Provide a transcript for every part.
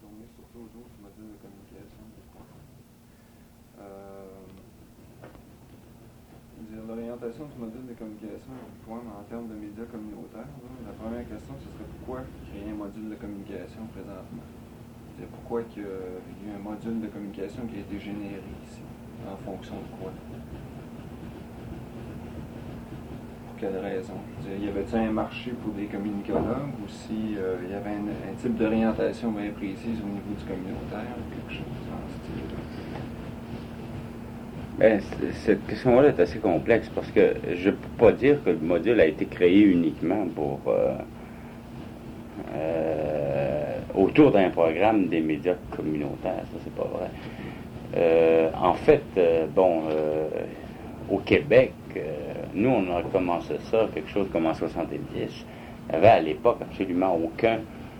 tourné surtout autour du module de communication. L'orientation du module de communication en termes de médias communautaires, la première question, ce serait pourquoi créer un module de communication présentement? C'est pourquoi il y a eu un module de communication qui a été généré ici, en fonction de quoi? Pour quelle raison? Y avait-il un marché pour des communicologues ou si il y avait un type d'orientation bien précise au niveau du communautaire, quelque chose dans ce style-là? Ben, cette question-là est assez complexe parce que je ne peux pas dire que le module a été créé uniquement pour autour d'un programme des médias communautaires. Ça, c'est pas vrai. En fait, au Québec, nous, on a commencé ça, quelque chose comme en 70. Il n'y avait à l'époque absolument aucun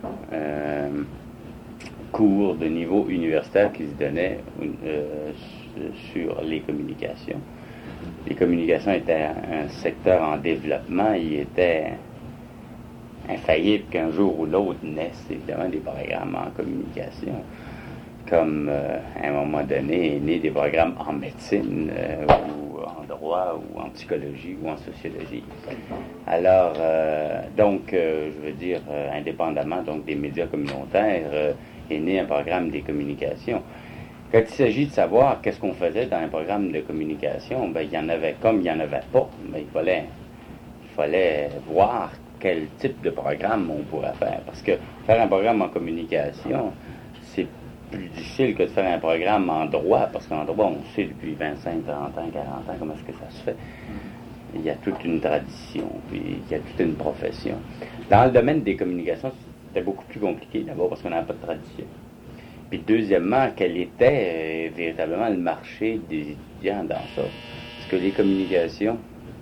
cours de niveau universitaire qui se donnait sur les communications. Les communications étaient un secteur en développement. Il était infaillible qu'un jour ou l'autre naissent évidemment des programmes en communication. Comme à un moment donné est né des programmes en médecine ou en droit ou en psychologie ou en sociologie. Alors, je veux dire, indépendamment donc des médias communautaires, est né un programme des communications. Quand il s'agit de savoir qu'est-ce qu'on faisait dans un programme de communication, ben, il y en avait comme il n'y en avait pas. Ben, il fallait voir quel type de programme on pourrait faire. Parce que faire un programme en communication, c'est plus difficile que de faire un programme en droit, parce qu'en droit, on sait depuis 25, 30 ans, 40 ans comment est-ce que ça se fait. Il y a toute une tradition, puis il y a toute une profession. Dans le domaine des communications, c'était beaucoup plus compliqué, d'abord parce qu'on n'avait pas de tradition. Puis deuxièmement, quel était véritablement le marché des étudiants dans ça. Parce que les communications...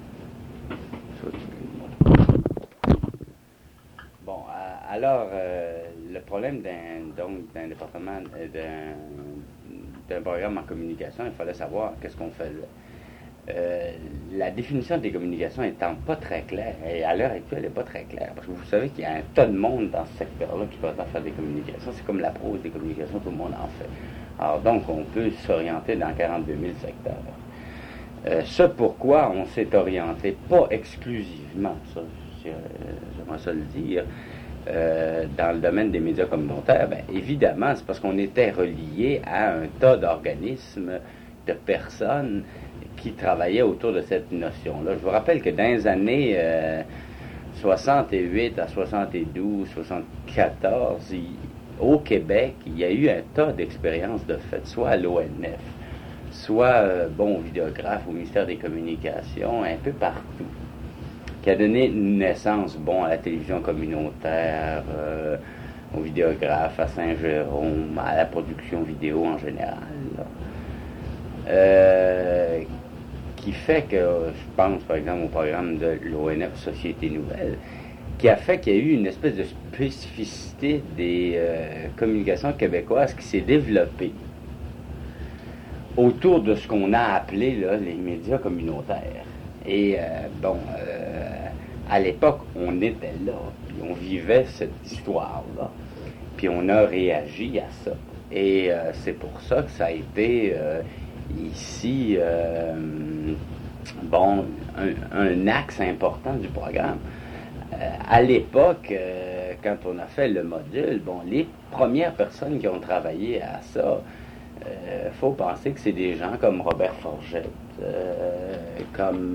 Bon, alors, le problème d'un département, d'un programme en communication, il fallait savoir qu'est-ce qu'on faisait. La définition des communications étant pas très claire, et à l'heure actuelle, elle n'est pas très claire, parce que vous savez qu'il y a un tas de monde dans ce secteur-là qui peut faire des communications. C'est comme la prose des communications, tout le monde en fait. Alors donc, on peut s'orienter dans 42 000 secteurs. Ce pourquoi on s'est orienté, pas exclusivement, ça, j'aimerais ça le dire, dans le domaine des médias communautaires, bien, évidemment, c'est parce qu'on était relié à un tas d'organismes, de personnes qui travaillaient autour de cette notion-là. Je vous rappelle que dans les années 68 à 72, 74, au Québec, il y a eu un tas d'expériences de fait, soit à l'ONF, soit au vidéographe, au ministère des Communications, un peu partout, qui a donné naissance, à la télévision communautaire, au vidéographe, à Saint-Jérôme, à la production vidéo en général. Qui fait que, je pense par exemple au programme de l'ONF Société Nouvelle, qui a fait qu'il y a eu une espèce de spécificité des communications québécoises qui s'est développée autour de ce qu'on a appelé là, les médias communautaires. Et à l'époque, on était là, puis on vivait cette histoire-là, puis on a réagi à ça. Et c'est pour ça que ça a été ici un axe important du programme. À l'époque, quand on a fait le module, les premières personnes qui ont travaillé à ça, faut penser que c'est des gens comme Robert Forgette, comme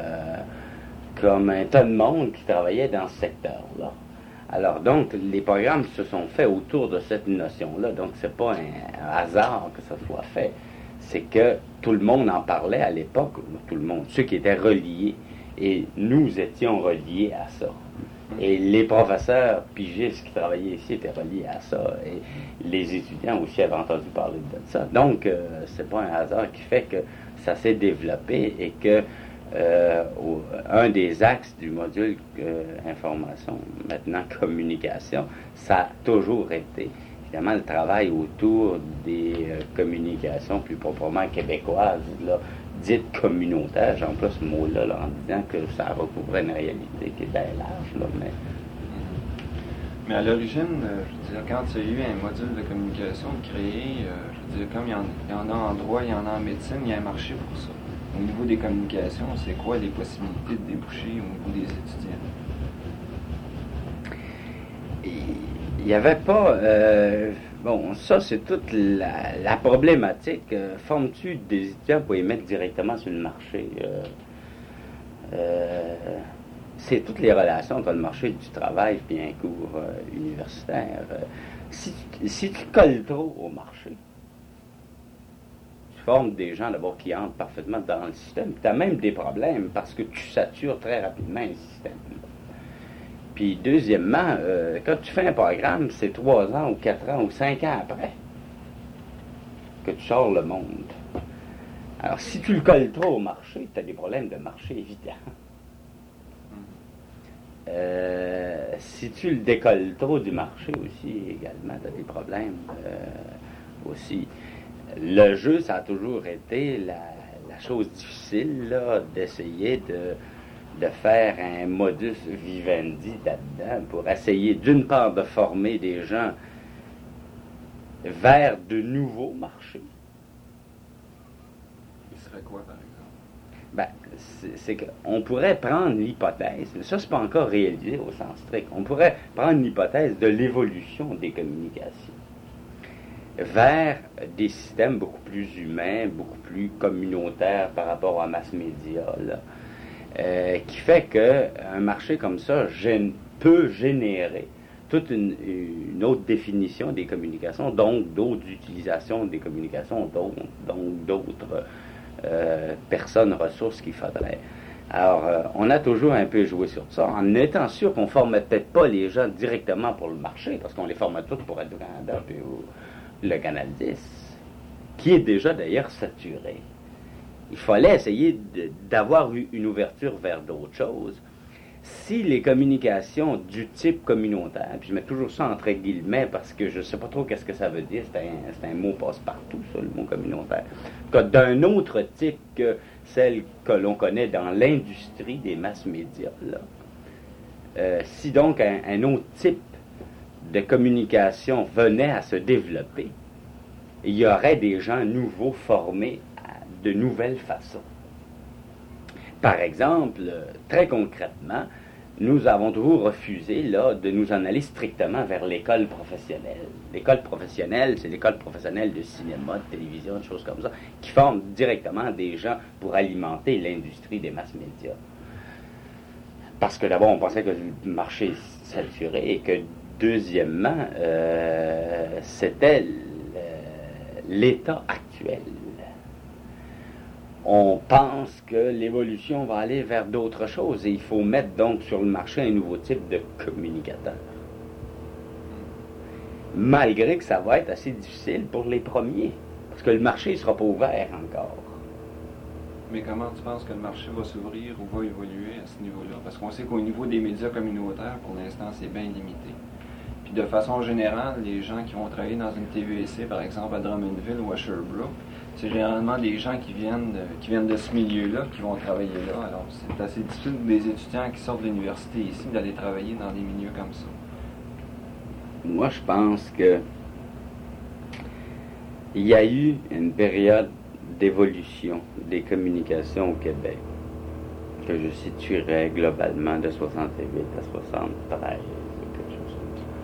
un tas de monde qui travaillait dans ce secteur-là. Alors donc, les programmes se sont faits autour de cette notion-là, donc c'est pas un hasard que ça soit fait. C'est que tout le monde en parlait à l'époque, tout le monde, ceux qui étaient reliés, et nous étions reliés à ça. Et les professeurs pigistes qui travaillaient ici étaient reliés à ça, et les étudiants aussi avaient entendu parler de ça. Donc, c'est pas un hasard qui fait que ça s'est développé et que un des axes du module information, maintenant communication, ça a toujours été évidemment le travail autour des communications plus proprement québécoises, là, dites communautaires. J'emploie ce mot-là en disant que ça recouvrait une réalité qui est bien large, là, mais Mais à l'origine, je veux dire, quand il y a eu un module de communication créé, je veux dire, comme il y en a en droit, il y en a en médecine, il y a un marché pour ça. Au niveau des communications, c'est quoi les possibilités de déboucher au niveau des étudiants? Il n'y avait pas... bon, ça, c'est toute la problématique. Formes-tu des étudiants pour les mettre directement sur le marché? C'est toutes les relations entre le marché du travail et un cours universitaire. Si tu colles trop au marché, tu formes des gens d'abord qui entrent parfaitement dans le système. Tu as même des problèmes parce que tu satures très rapidement le système. Puis deuxièmement, quand tu fais un programme, c'est 3 ans ou 4 ans ou 5 ans après que tu sors le monde. Alors si tu le colles trop au marché, tu as des problèmes de marché évidents. Si tu le décolles trop du marché aussi, également, tu as des problèmes aussi. Le jeu, ça a toujours été la chose difficile, là, d'essayer de faire un modus vivendi là-dedans pour essayer, d'une part, de former des gens vers de nouveaux marchés. Il serait quoi, par exemple? Ben, c'est qu'on pourrait prendre l'hypothèse, ça c'est pas encore réalisé au sens strict, on pourrait prendre l'hypothèse de l'évolution des communications vers des systèmes beaucoup plus humains, beaucoup plus communautaires par rapport à mass média, là, qui fait qu'un marché comme ça peut générer toute une autre définition des communications, donc d'autres utilisations des communications, donc d'autres personnes, ressources qu'il faudrait. Alors, on a toujours un peu joué sur ça, en étant sûr qu'on ne formait peut-être pas les gens directement pour le marché, parce qu'on les formait tous pour Radio-Canada puis le Canal 10, qui est déjà d'ailleurs saturé. Il fallait essayer d'avoir une ouverture vers d'autres choses. Si les communications du type communautaire, puis je mets toujours ça entre guillemets parce que je ne sais pas trop qu'est-ce que ça veut dire, c'est un mot passe-partout, ça, le mot communautaire, d'un autre type que celle que l'on connaît dans l'industrie des mass médias, là. Si donc un autre type de communication venait à se développer, il y aurait des gens nouveaux formés de nouvelles façons. Par exemple, très concrètement, nous avons toujours refusé là, de nous en aller strictement vers l'école professionnelle. L'école professionnelle, c'est l'école professionnelle de cinéma, de télévision, de choses comme ça, qui forme directement des gens pour alimenter l'industrie des mass médias. Parce que d'abord, on pensait que le marché est saturé et que, deuxièmement, c'était l'état actuel. On pense que l'évolution va aller vers d'autres choses et il faut mettre donc sur le marché un nouveau type de communicateur. Malgré que ça va être assez difficile pour les premiers, parce que le marché ne sera pas ouvert encore. Mais comment tu penses que le marché va s'ouvrir ou va évoluer à ce niveau-là? Parce qu'on sait qu'au niveau des médias communautaires, pour l'instant, c'est bien limité. Puis de façon générale, les gens qui vont travailler dans une TVC, par exemple à Drummondville ou à Sherbrooke, c'est généralement des gens qui viennent de ce milieu-là, qui vont travailler là. Alors, c'est assez difficile pour des étudiants qui sortent de l'université ici d'aller travailler dans des milieux comme ça. Moi, je pense que il y a eu une période d'évolution des communications au Québec que je situerais globalement de 68 à 73, quelque chose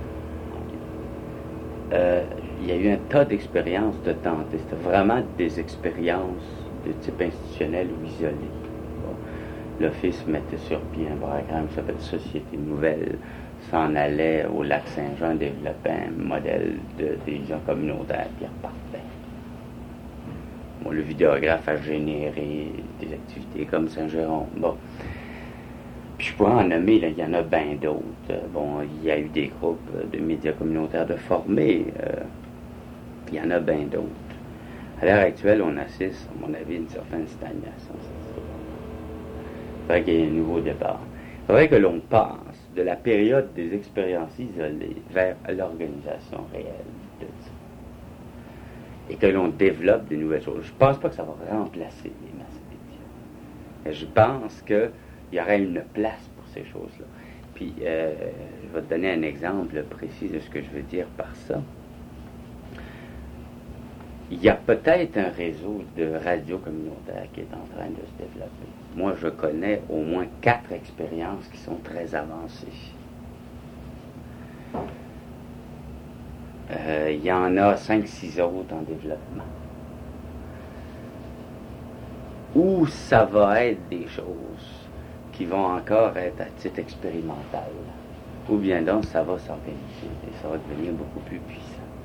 comme ça. Il y a eu un tas d'expériences de tenter. C'était vraiment des expériences de type institutionnel ou isolé. Bon. L'Office mettait sur pied un programme qui s'appelle Société Nouvelle, s'en allait au Lac-Saint-Jean, développait un modèle de télévision communautaire, puis repartait. Bon, le vidéographe a généré des activités comme Saint-Jérôme. Bon. Puis je pourrais en nommer, là, il y en a bien d'autres. Bon, il y a eu des groupes de médias communautaires de formés. Il y en a bien d'autres. À l'heure actuelle, on assiste, à mon avis, à une certaine stagnation. Il faudrait qu'il y ait un nouveau départ. Il faudrait que l'on passe de la période des expériences isolées vers l'organisation réelle de ça. Et que l'on développe de nouvelles choses. Je ne pense pas que ça va remplacer les mass médias. Je pense qu'il y aurait une place pour ces choses-là. Puis, je vais te donner un exemple précis de ce que je veux dire par ça. Il y a peut-être un réseau de radio communautaire qui est en train de se développer. Moi, je connais au moins 4 expériences qui sont très avancées. Il y en a 5-6 autres en développement. Ou ça va être des choses qui vont encore être à titre expérimental. Ou bien donc, ça va s'organiser et ça va devenir beaucoup plus puissant.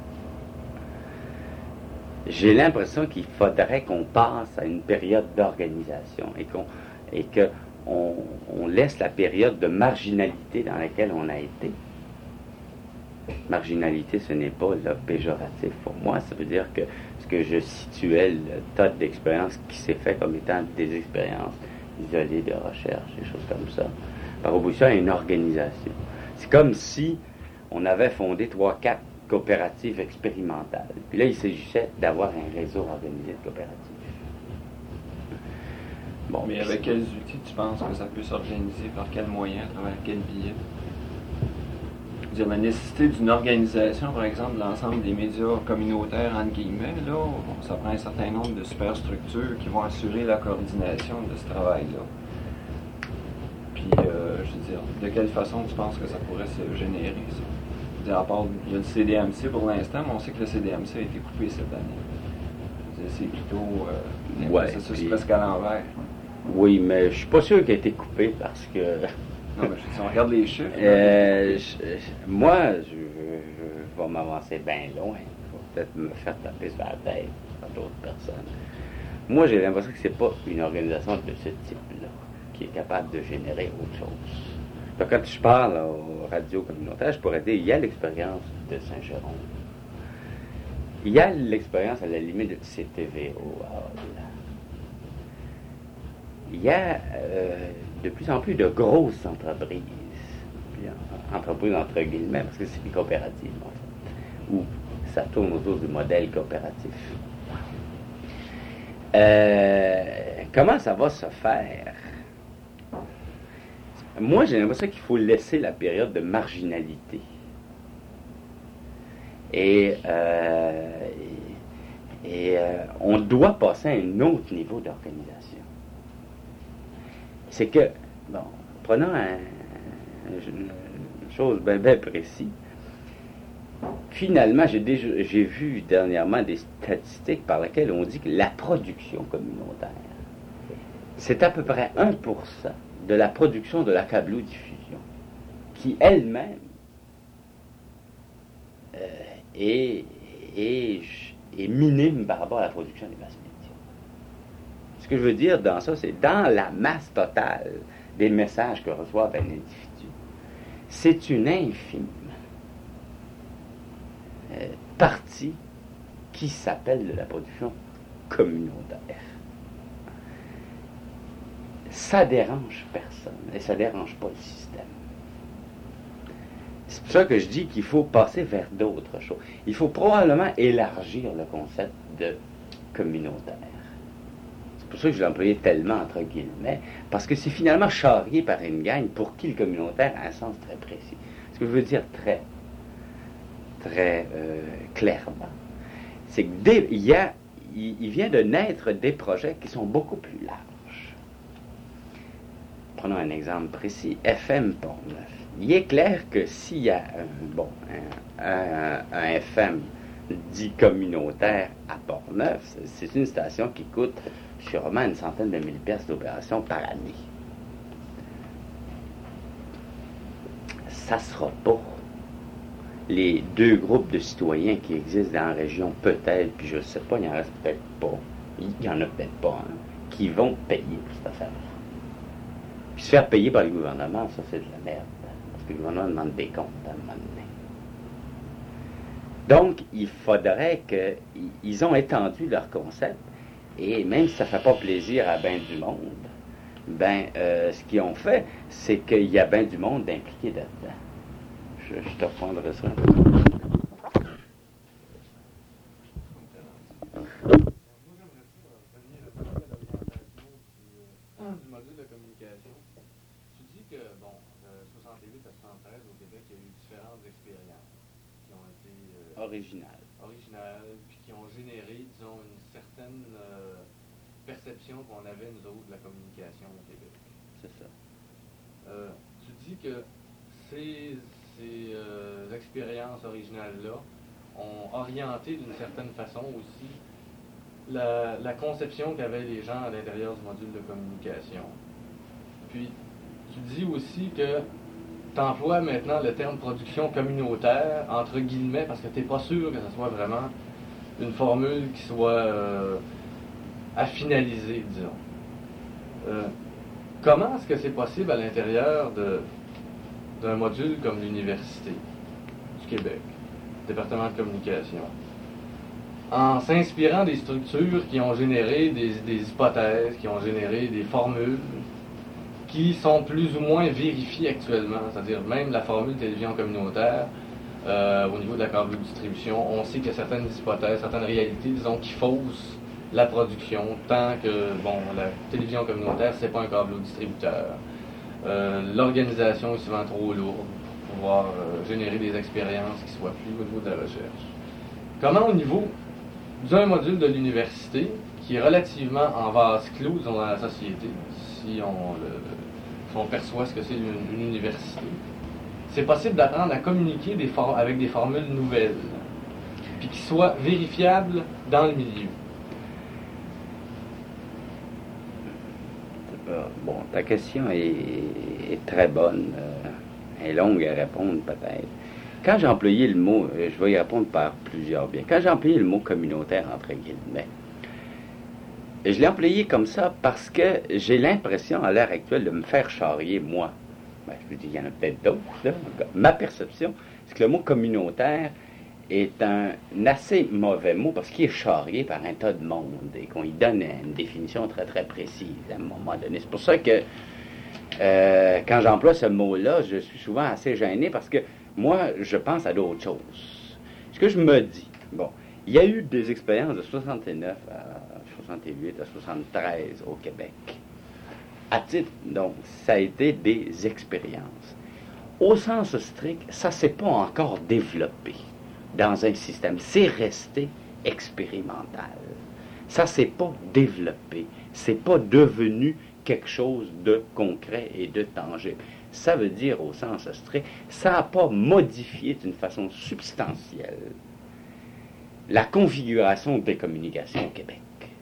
J'ai l'impression qu'il faudrait qu'on passe à une période d'organisation et qu'on laisse la période de marginalité dans laquelle on a été. Marginalité, ce n'est pas là, péjoratif pour moi. Ça veut dire que ce que je situais, le tas d'expériences qui s'est fait comme étant des expériences isolées de recherche, des choses comme ça, par opposition à une organisation. C'est comme si on avait fondé 3-4 coopératives expérimentales. Puis là, il s'agissait d'avoir un réseau organisé de coopératives. Bon, mais avec quels outils tu penses que ça peut s'organiser? Par quels moyens? À travers quel biais? Dire la nécessité d'une organisation, par exemple, de l'ensemble des médias communautaires, entre guillemets, là, ça prend un certain nombre de superstructures qui vont assurer la coordination de ce travail-là. Puis, je veux dire, de quelle façon tu penses que ça pourrait se générer, ça? Je veux dire, à part, il y a le CDMC pour l'instant, mais on sait que le CDMC a été coupé cette année. Je veux dire, c'est plutôt un processus presque à l'envers. Oui, mais je suis pas sûr qu'il a été coupé parce que... Non, mais si on regarde les chiffres... moi, je vais m'avancer bien loin. Je vais peut-être me faire taper sur la tête par d'autres personnes. Moi, j'ai l'impression que c'est pas une organisation de ce type-là qui est capable de générer autre chose. Donc, quand je parle aux radios communautaires, je pourrais dire il y a l'expérience de Saint-Jérôme. Il y a l'expérience, à la limite, de CTVO à Hall. Il y a de plus en plus de grosses entreprises, entreprises entre guillemets, parce que c'est des coopératives, en fait, où ça tourne autour du modèle coopératif. Comment ça va se faire? Moi, j'ai l'impression qu'il faut laisser la période de marginalité. Et on doit passer à un autre niveau d'organisation. C'est que, bon, prenons une chose bien précise. Finalement, j'ai vu dernièrement des statistiques par lesquelles on dit que la production communautaire, c'est à peu près 1% de la production de la câblo-diffusion, qui elle-même est minime par rapport à la production des masses médias. Ce que je veux dire dans ça, c'est dans la masse totale des messages que reçoivent un individu, c'est une infime partie qui s'appelle de la production communautaire. Ça dérange personne et ça dérange pas le système. C'est pour ça que je dis qu'il faut passer vers d'autres choses. Il faut probablement élargir le concept de communautaire. C'est pour ça que je l'ai employé tellement entre guillemets, parce que c'est finalement charrié par une gang pour qui le communautaire a un sens très précis. Ce que je veux dire très clairement, c'est qu'il vient de naître des projets qui sont beaucoup plus larges. Prenons un exemple précis, FM Portneuf. Il est clair que s'il y a un FM dit communautaire à Portneuf, c'est une station qui coûte sûrement une centaine de mille piastres d'opération par année. Ça sera pas les 2 groupes de citoyens qui existent dans la région, peut-être, puis je ne sais pas, il n'y en reste peut-être pas, il n'y en a peut-être pas, qui vont payer pour cette affaire-là. Puis se faire payer par le gouvernement, ça c'est de la merde, parce que le gouvernement demande des comptes à un moment donné. Donc, il faudrait qu'ils ont étendu leur concept, et même si ça ne fait pas plaisir à bien du monde, ce qu'ils ont fait, c'est qu'il y a bien du monde impliqué là-dedans. Je te reprendrai ça. Du module de communication. Tu dis que, 68 à originales. Originales, puis qui ont généré, disons, une certaine perception qu'on avait, nous autres, de la communication au Québec. C'est ça. Tu dis que ces expériences originales-là ont orienté d'une certaine façon aussi la conception qu'avaient les gens à l'intérieur du module de communication. Puis, tu dis aussi que tu emploies maintenant le terme production communautaire, entre guillemets, parce que tu n'es pas sûr que ce soit vraiment une formule qui soit à finaliser, disons. Comment est-ce que c'est possible à l'intérieur d'un module comme l'Université du Québec, département de communication, en s'inspirant des structures qui ont généré des hypothèses, qui ont généré des formules, qui sont plus ou moins vérifiées actuellement, c'est-à-dire même la formule télévision communautaire, au niveau de la câble-distribution, on sait qu'il y a certaines hypothèses, certaines réalités, disons, qui faussent la production, tant que, bon, la télévision communautaire, c'est pas un câble-distributeur. L'organisation est souvent trop lourde pour pouvoir générer des expériences qui soient plus au niveau de la recherche. Comment, au niveau d'un module de l'université, qui est relativement en vase clos, disons, dans la société, si on perçoit ce que c'est une université, c'est possible d'apprendre à communiquer avec des formules nouvelles, puis qui soient vérifiables dans le milieu? Bon, ta question est très bonne, est longue à répondre peut-être. Quand j'ai employé le mot, je vais y répondre par plusieurs biais. Quand j'ai employé le mot communautaire, entre guillemets, je l'ai employé comme ça parce que j'ai l'impression à l'heure actuelle de me faire charrier, moi. Ben, je veux dire, il y en a peut-être d'autres, là. Ma perception, c'est que le mot communautaire est un assez mauvais mot parce qu'il est charrié par un tas de monde et qu'on y donne une définition très très précise à un moment donné. C'est pour ça que quand j'emploie ce mot-là, je suis souvent assez gêné parce que moi, je pense à d'autres choses. Ce que je me dis, bon, il y a eu des expériences de 69 à 68 à 73 au Québec. À titre, donc, ça a été des expériences. Au sens strict, ça ne s'est pas encore développé dans un système. C'est resté expérimental. Ça ne s'est pas développé. C'est pas devenu quelque chose de concret et de tangible. Ça veut dire, au sens strict, ça n'a pas modifié d'une façon substantielle la configuration des communications au Québec.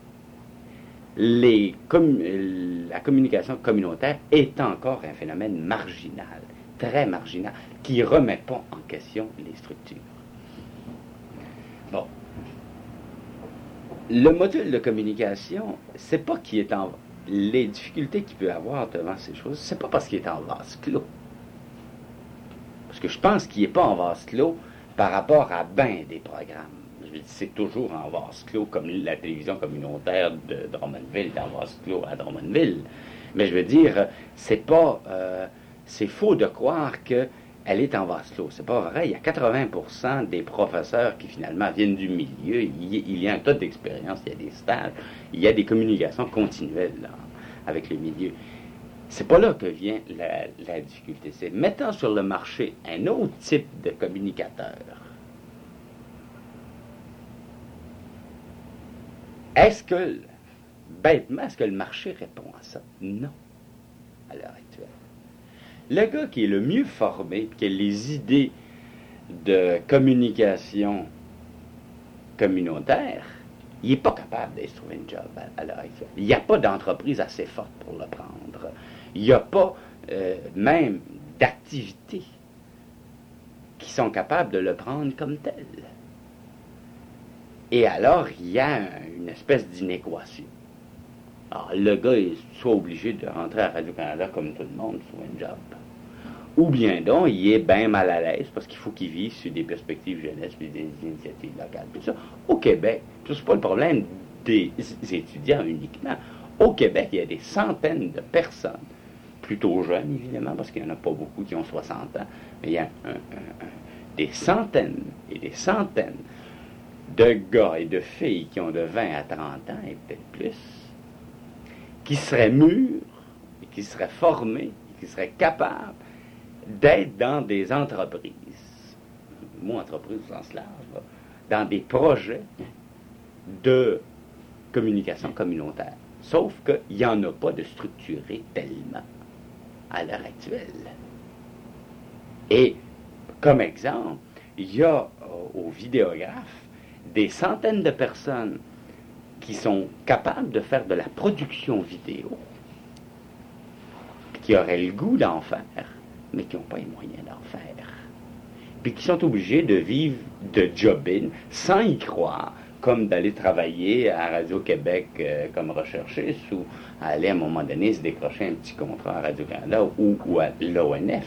La communication communautaire est encore un phénomène marginal, très marginal, qui ne remet pas en question les structures. Bon. Le module de communication, c'est pas qu'il est en... Les difficultés qu'il peut avoir devant ces choses, c'est pas parce qu'il est en vase clos. Parce que je pense qu'il n'est pas en vase clos par rapport à bien des programmes. C'est toujours en vase clos, comme la télévision communautaire de Drummondville est en vase clos à Drummondville. Mais je veux dire, c'est pas... c'est faux de croire qu'elle est en vase clos. C'est pas vrai. Il y a 80% des professeurs qui, finalement, viennent du milieu. Il y a un tas d'expériences, il y a des stages, il y a des communications continuelles là, avec le milieu. C'est pas là que vient la difficulté. C'est mettant sur le marché un autre type de communicateur. Est-ce que le marché répond à ça? Non, à l'heure actuelle. Le gars qui est le mieux formé, qui a les idées de communication communautaire, il n'est pas capable de se trouver une job à l'heure actuelle. Il n'y a pas d'entreprise assez forte pour le prendre. Il n'y a pas même d'activités qui sont capables de le prendre comme tel. Et alors, il y a une espèce d'inéquation. Alors, le gars est soit obligé de rentrer à Radio-Canada comme tout le monde, trouver un job. Ou bien donc, il est bien mal à l'aise parce qu'il faut qu'il vive sur des perspectives jeunesse et des initiatives locales. Puis ça, au Québec, ce n'est pas le problème des étudiants uniquement. Au Québec, il y a des centaines de personnes, plutôt jeunes évidemment, parce qu'il n'y en a pas beaucoup qui ont 60 ans, mais il y a des centaines et des centaines de gars et de filles qui ont de 20 à 30 ans, et peut-être plus, qui seraient mûrs, et qui seraient formés, et qui seraient capables d'être dans des entreprises le mot entreprise au sens large, là, dans des projets de communication communautaire. Sauf qu'il n'y en a pas de structuré tellement à l'heure actuelle. Et, comme exemple, il y a au vidéographe des centaines de personnes qui sont capables de faire de la production vidéo, qui auraient le goût d'en faire, mais qui n'ont pas les moyens d'en faire. Puis qui sont obligés de vivre de job-in sans y croire, comme d'aller travailler à Radio-Québec comme recherchiste ou aller à un moment donné se décrocher un petit contrat à Radio-Canada ou à l'ONF.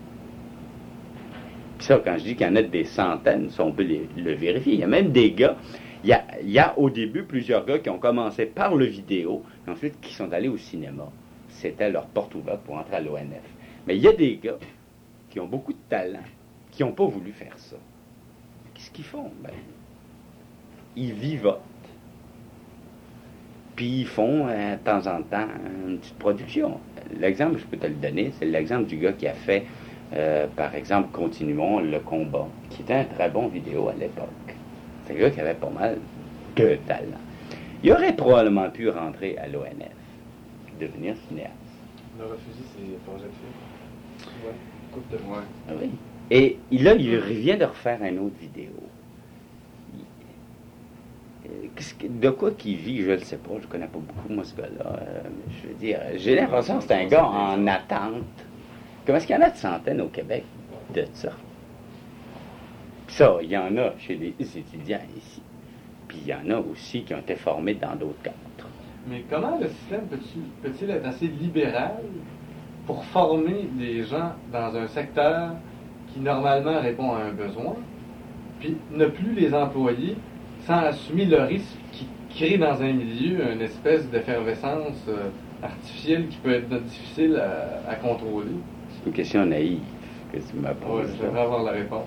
Puis ça, quand je dis qu'il y en a des centaines, ça, on peut le vérifier. Il y a même des gars, il y a au début plusieurs gars qui ont commencé par le vidéo, et ensuite qui sont allés au cinéma. C'était leur porte ouverte pour entrer à l'ONF. Mais il y a des gars qui ont beaucoup de talent, qui n'ont pas voulu faire ça. Qu'est-ce qu'ils font? Ben, ils vivotent. Puis ils font, de temps en temps, une petite production. L'exemple, je peux te le donner, c'est l'exemple du gars qui a fait, par exemple, Continuons le combat, qui était un très bon vidéo à l'époque. C'est un gars qui avait pas mal de talent. Il aurait probablement pu rentrer à l'ONF, devenir cinéaste. Il a refusé ses projets de film. Ouais, coupe de Ouais. Ah oui. Et là, il vient de refaire une autre vidéo. De quoi qu'il vit, je ne le sais pas. Je ne connais pas beaucoup, moi, ce gars-là. Je veux dire, j'ai l'impression que c'est un gars en attente. Comment est-ce qu'il y en a de centaines au Québec de ça? Puis ça, il y en a chez les étudiants ici. Puis il y en a aussi qui ont été formés dans d'autres cadres. Mais comment le système peut-il être assez libéral pour former des gens dans un secteur qui normalement répond à un besoin, puis ne plus les employer sans assumer le risque qui crée dans un milieu une espèce d'effervescence artificielle qui peut être difficile à contrôler? C'est une question naïve que tu m'as posée. Je devrais avoir la réponse.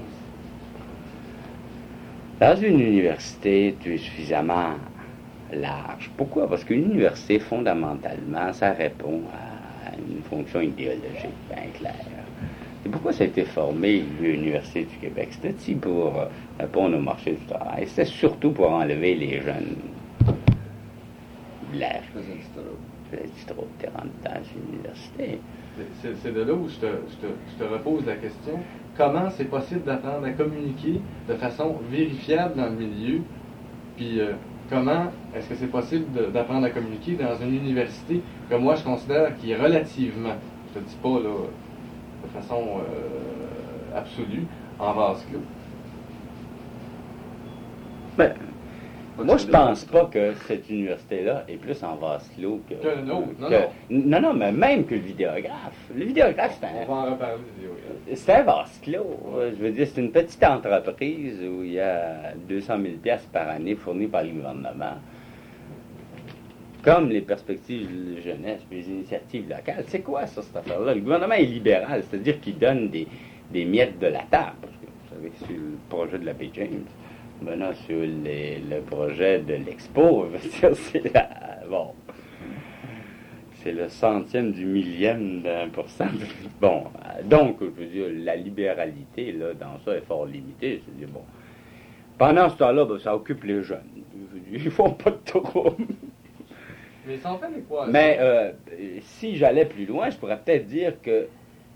Dans une université, tu es suffisamment large. Pourquoi? Parce qu'une université, fondamentalement, ça répond à une fonction idéologique bien claire. Et pourquoi ça a été formé, l'Université du Québec? C'était-tu pour répondre au marché du travail? C'était surtout pour enlever les jeunes l'air. Je faisais du trop de 40 ans à l'université. C'est de là où je te repose la question. Comment c'est possible d'apprendre à communiquer de façon vérifiable dans le milieu? Puis comment est-ce que c'est possible d'apprendre à communiquer dans une université que moi je considère qui est relativement, je te dis pas là, de façon absolue, en vase clos? Ben, moi, je pense pas que cette université-là est plus en vase clos que une autre. Non, mais même que le vidéographe. Le vidéographe, On va en reparler. c'est un vase clos. Je veux dire, c'est une petite entreprise où il y a 200 000 $ par année fournis par le gouvernement. Comme les perspectives de jeunesse et les initiatives locales. C'est quoi ça, cette affaire-là? Le gouvernement est libéral, c'est-à-dire qu'il donne des miettes de la table. Parce que, vous savez, sur le projet de la Baie James, ben là, sur le projet de l'Expo, bon, c'est le centième du millième d'1%. Bon, donc, je veux dire, la libéralité, là, dans ça, est fort limitée. C'est-à-dire, bon, pendant ce temps-là, ben, ça occupe les jeunes. Ils font pas de trouble. Mais ça en fait quoi? Mais si j'allais plus loin, je pourrais peut-être dire que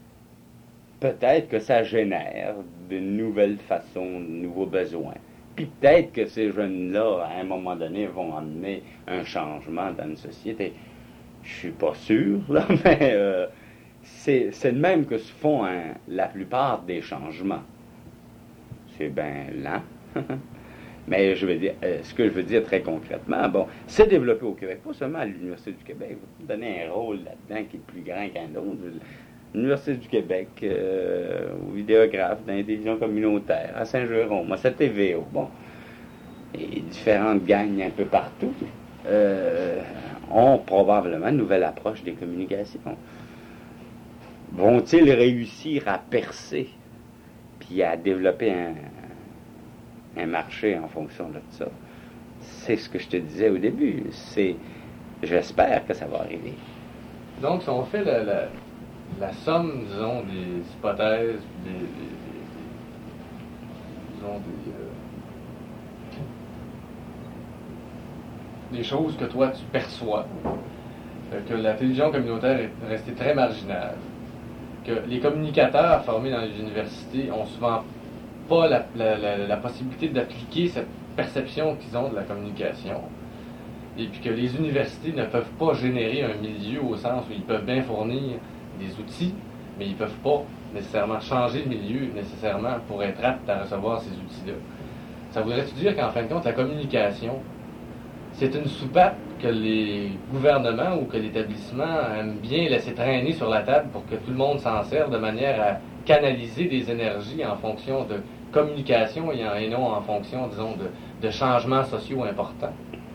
ça génère de nouvelles façons, de nouveaux besoins. Puis peut-être que ces jeunes-là, à un moment donné, vont amener un changement dans une société. Je suis pas sûr, là, mais c'est de même que se font la plupart des changements. C'est bien lent. Mais je veux dire, ce que je veux dire très concrètement, bon, c'est développé au Québec, pas seulement à l'Université du Québec. Vous donnez un rôle là-dedans qui est plus grand qu'un autre. L'Université du Québec, au vidéographe, dans les divisions communautaires, à Saint-Jérôme, à CTVO, bon, et différentes gangs un peu partout, ont probablement une nouvelle approche des communications. Vont-ils réussir à percer, puis à développer un marché en fonction de ça? C'est ce que je te disais au début. J'espère que ça va arriver. Donc, si on fait la somme, disons, des hypothèses, disons, des choses que toi tu perçois, que la télévision communautaire est restée très marginale, que les communicateurs formés dans les universités ont souvent pas la possibilité d'appliquer cette perception qu'ils ont de la communication, et puis que les universités ne peuvent pas générer un milieu au sens où ils peuvent bien fournir des outils, mais ils ne peuvent pas nécessairement changer le milieu nécessairement pour être apte à recevoir ces outils-là. Ça voudrait-tu dire qu'en fin de compte, la communication, c'est une soupape que les gouvernements ou que l'établissement aiment bien laisser traîner sur la table pour que tout le monde s'en serve de manière à canaliser des énergies en fonction de communication et non en fonction, disons, de changements sociaux importants?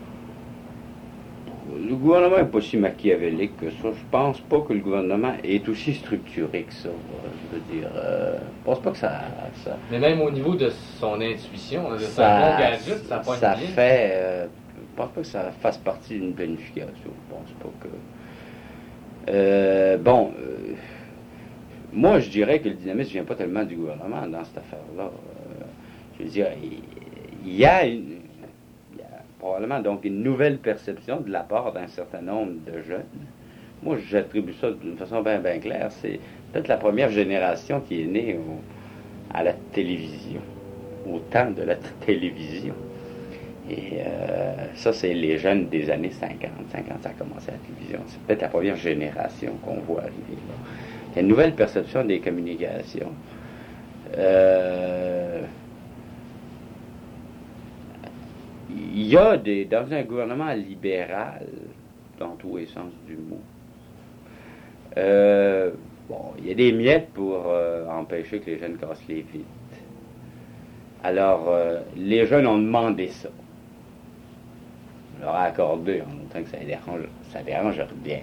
Le gouvernement n'est pas si machiavélique que ça. Je pense pas que le gouvernement est aussi structuré que ça. Je veux dire, je pense pas que ça... Mais même au niveau de son intuition, de son bon gadget, ça pointe bien. Je pense pas que ça fasse partie d'une planification. Je pense pas que... moi, je dirais que le dynamisme ne vient pas tellement du gouvernement dans cette affaire-là. Je veux dire, il y a probablement donc une nouvelle perception de la part d'un certain nombre de jeunes. Moi, j'attribue ça d'une façon bien claire. C'est peut-être la première génération qui est née à la télévision, au temps de la télévision. Et ça, c'est les jeunes des années 50. 50, ça a commencé à la télévision. C'est peut-être la première génération qu'on voit arriver là. Il y a une nouvelle perception des communications. Il y a dans un gouvernement libéral, dans tous les sens du mot, il y a des miettes pour empêcher que les jeunes cassent les vitres. Alors, les jeunes ont demandé ça. On leur a accordé en montrant que ça dérange rien.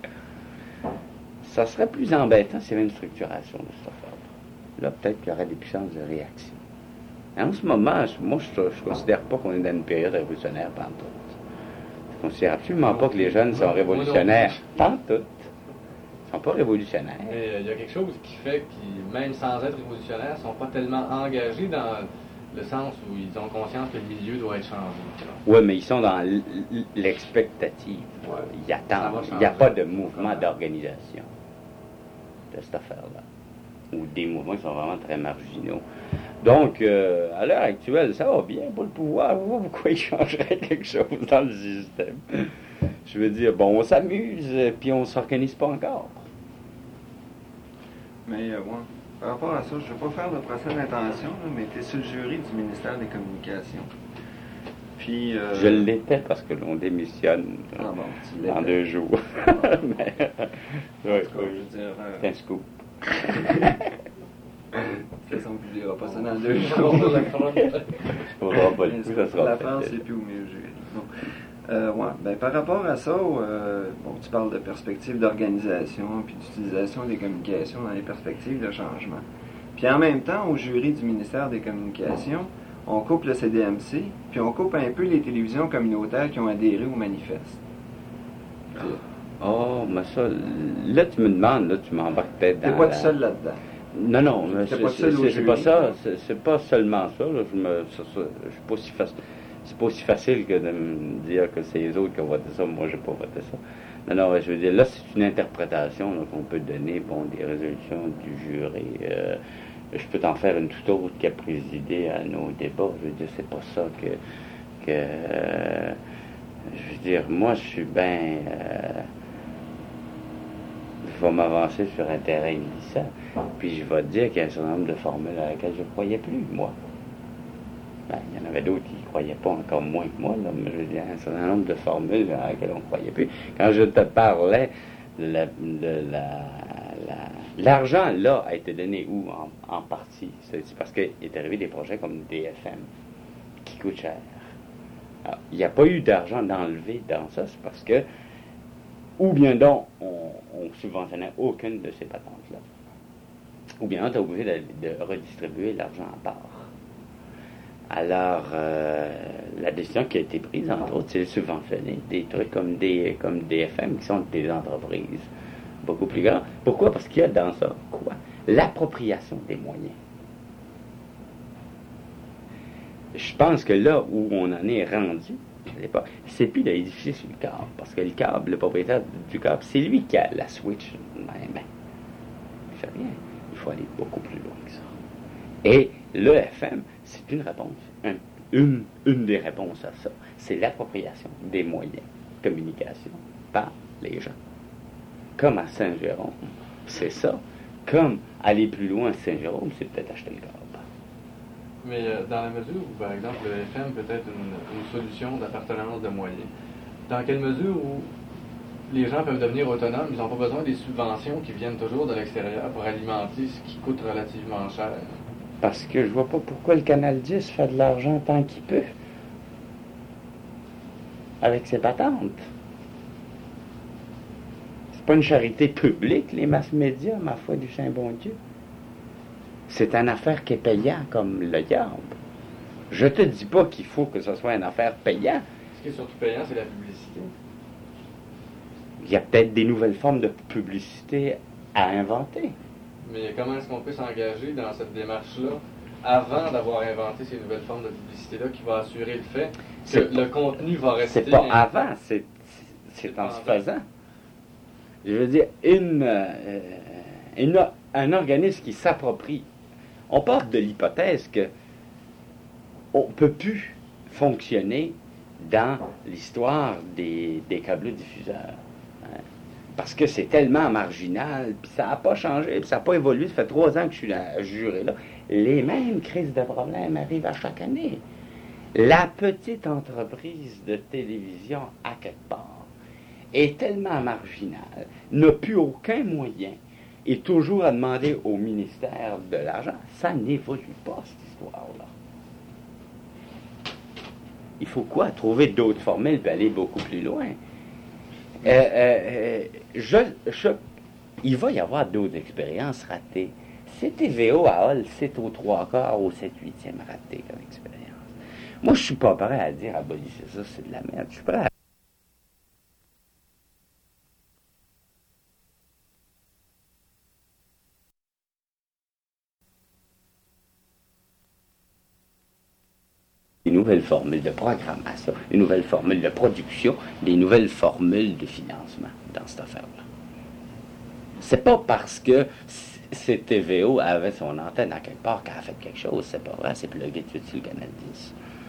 Ça serait plus embêtant s'il y avait une structuration de cette affaire. Là, peut-être qu'il y aurait des puissances de réaction. En ce moment, moi, je ne considère pas qu'on est dans une période révolutionnaire pantoute. Je ne considère absolument pas que les jeunes sont révolutionnaires pantoute. Ils ne sont pas révolutionnaires. Mais il y a quelque chose qui fait qu'ils, même sans être révolutionnaires, ne sont pas tellement engagés dans le sens où ils ont conscience que le milieu doit être changé. Oui, mais ils sont dans l'expectative. Ouais. Ils attendent. Il n'y a pas de mouvement d'organisation de cette affaire-là. Ou des mouvements qui sont vraiment très marginaux. Donc, à l'heure actuelle, ça va bien pour le pouvoir. Je vois pourquoi il changerait quelque chose dans le système. Je veux dire, on s'amuse, puis on ne s'organise pas encore. Mais, par rapport à ça, je ne veux pas faire de procès d'intention, mais tu es sur le jury du ministère des Communications. Puis, je l'étais parce que l'on démissionne dans 2 jours. Mais, je veux dire... c'est un scoop. C'est ça, on ne dira pas ça dans 2 jours. La France, c'est plus au mieux jury. Par rapport à ça, tu parles de perspectives d'organisation puis d'utilisation des communications dans les perspectives de changement. Puis en même temps, au jury du ministère des Communications, on coupe le CDMC, puis on coupe un peu les télévisions communautaires qui ont adhéré au manifeste. Oh, mais ça, là, tu me demandes, là, tu m'embarques peut-être dans... T'es pas tout seul là-dedans. Non, c'est pas ça. C'est pas seulement ça. Là, c'est pas aussi facile que de me dire que c'est les autres qui ont voté ça. Moi, j'ai pas voté ça. Non, je veux dire, là, c'est une interprétation là, qu'on peut donner, des résolutions du jury. Je peux t'en faire une toute autre qui a présidé à nos débats. Je veux dire, c'est pas ça que je veux dire, moi, je suis bien... je vais m'avancer sur un terrain glissant, puis je vais te dire qu'il y a un certain nombre de formules à laquelle je ne croyais plus, moi. Il y en avait d'autres qui ne croyaient pas encore moins que moi, là, mais je veux dire, un certain nombre de formules à laquelle on ne croyait plus. Quand je te parlais l'argent, là, a été donné où, en partie? C'est parce qu'il est arrivé des projets comme DFM, qui coûtent cher. Alors, il n'y a pas eu d'argent d'enlever dans ça, c'est parce que ou bien donc, on subventionnait aucune de ces patentes-là. Ou bien on est obligé de redistribuer l'argent à part. Alors, la décision qui a été prise, entre autres, c'est de subventionner des trucs comme DFM, qui sont des entreprises beaucoup plus grandes. Pourquoi? Parce qu'il y a dans ça, quoi? L'appropriation des moyens. je pense que là où on en est rendu, je sais pas, c'est plus d'édifier sur le câble, parce que le câble, le propriétaire du câble, c'est lui qui a la switch. Ben, il fait rien. Il faut aller beaucoup plus loin que ça. Et le FM, c'est une réponse, une des réponses à ça. C'est l'appropriation des moyens de communication par les gens. Comme à Saint-Jérôme, c'est ça. Comme aller plus loin à Saint-Jérôme, c'est peut-être acheter le câble. Mais dans la mesure où, par exemple, le FM peut être une solution d'appartenance de moyens, dans quelle mesure où les gens peuvent devenir autonomes, ils n'ont pas besoin des subventions qui viennent toujours de l'extérieur pour alimenter ce qui coûte relativement cher? Parce que je vois pas pourquoi le Canal 10 fait de l'argent tant qu'il peut avec ses patentes. C'est pas une charité publique, les masses médias, ma foi du Saint-Bon-Dieu. C'est une affaire qui est payante comme le diable. Je te dis pas qu'il faut que ce soit une affaire payante. Ce qui est surtout payant, c'est la publicité. Il y a peut-être des nouvelles formes de publicité à inventer. Mais comment est-ce qu'on peut s'engager dans cette démarche-là avant d'avoir inventé ces nouvelles formes de publicité-là qui va assurer le fait que le contenu va rester... C'est pas avant, c'est en se faisant. Je veux dire, un organisme qui s'approprie. On part de l'hypothèse que on ne peut plus fonctionner dans l'histoire des câblodiffuseurs. Hein, parce que c'est tellement marginal, puis ça n'a pas changé, puis ça n'a pas évolué. Ça fait 3 ans que je suis juré là. Les mêmes crises de problèmes arrivent à chaque année. La petite entreprise de télévision, à quelque part, est tellement marginale, n'a plus aucun moyen, et toujours à demander au ministère de l'argent. Ça n'évolue pas, cette histoire-là. Il faut quoi? Trouver d'autres formules et aller beaucoup plus loin. Il va y avoir d'autres expériences ratées. CTVO à Hall, c'est aux 3/4, au 7/8e raté comme expérience. Moi, je suis pas prêt à dire abolissez ça, c'est de la merde. Je suis prêt à des nouvelles formules de programmation, des nouvelles formules de production, des nouvelles formules de financement dans cette affaire-là. C'est pas parce que CTVO avait son antenne à quelque part qu'elle a fait quelque chose, c'est pas vrai, c'est plugué tout de suite sur le Canal 10.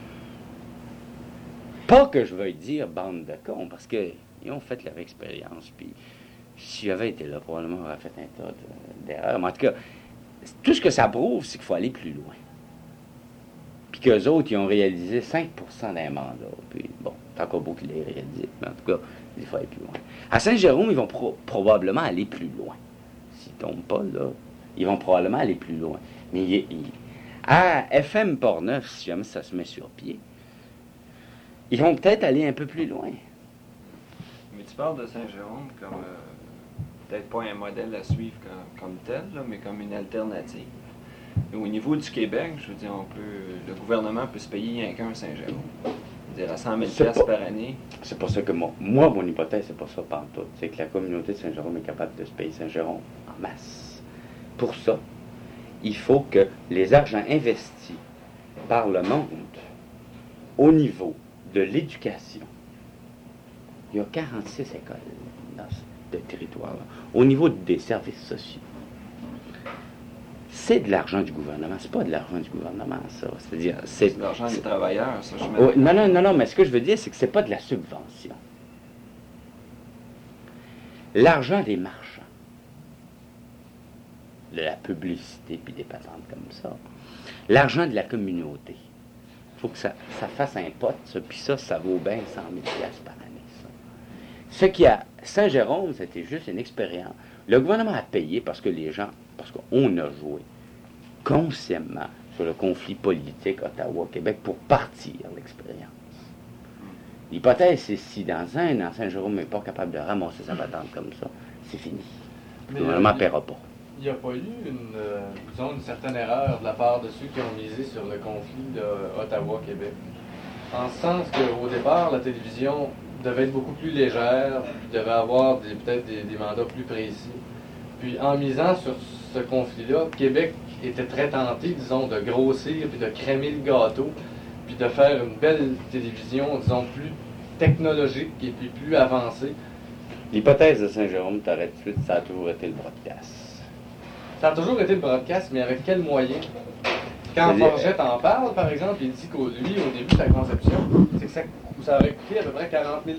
Pas que je veuille dire bande de cons, parce qu'ils ont fait leur expérience, puis si j'avais été là, probablement on aurait fait un tas d'erreurs. Mais en tout cas, tout ce que ça prouve, c'est qu'il faut aller plus loin. Puis qu'eux autres, ils ont réalisé 5% d'un mandat. Puis bon, c'est encore beau qu'ils l'aient réalisé, mais en tout cas, il faut aller plus loin. À Saint-Jérôme, ils vont probablement aller plus loin. S'ils ne tombent pas, là, ils vont probablement aller plus loin. Mais à FM Portneuf, si jamais ça se met sur pied, ils vont peut-être aller un peu plus loin. Mais tu parles de Saint-Jérôme comme, peut-être pas un modèle à suivre comme tel, là, mais comme une alternative. Et au niveau du Québec, je veux dire, le gouvernement peut se payer rien qu'un Saint-Jérôme. C'est-à-dire à 100 000 $ par année. C'est pour ça que moi, mon hypothèse, c'est pas ça pantoute. C'est que la communauté de Saint-Jérôme est capable de se payer Saint-Jérôme en masse. Pour ça, il faut que les argents investis par le monde au niveau de l'éducation, il y a 46 écoles dans ce territoire-là, au niveau des services sociaux. C'est de l'argent du gouvernement. C'est pas de l'argent du gouvernement, ça. C'est-à-dire, c'est de l'argent des travailleurs, ça, je mets. Non, mais ce que je veux dire, c'est que c'est pas de la subvention. L'argent des marchands, de la publicité, puis des patentes comme ça. L'argent de la communauté. Il faut que ça fasse un pote, ça, puis ça vaut bien 100 000 $ par année, ça. Ce qui a Saint-Jérôme, c'était juste une expérience. Le gouvernement a payé parce qu'on a joué consciemment sur le conflit politique Ottawa-Québec pour partir l'expérience. L'hypothèse, c'est si dans Saint-Jérôme n'est pas capable de ramasser sa patente comme ça, c'est fini. Le gouvernement ne paiera pas. Il n'y a pas eu une certaine erreur de la part de ceux qui ont misé sur le conflit de Ottawa-Québec. En ce sens qu'au départ, la télévision devait être beaucoup plus légère, devait avoir peut-être des mandats plus précis. Puis en misant sur ce conflit-là, Québec était très tenté, disons, de grossir puis de crémer le gâteau, puis de faire une belle télévision, disons, plus technologique et puis plus avancée. L'hypothèse de Saint-Jérôme, t'aurais tout de suite, ça a toujours été le broadcast. Ça a toujours été le broadcast, mais avec quel moyen? Quand Forget en parle, par exemple, il dit qu'au début de sa conception, c'est que ça aurait coûté à peu près 40 000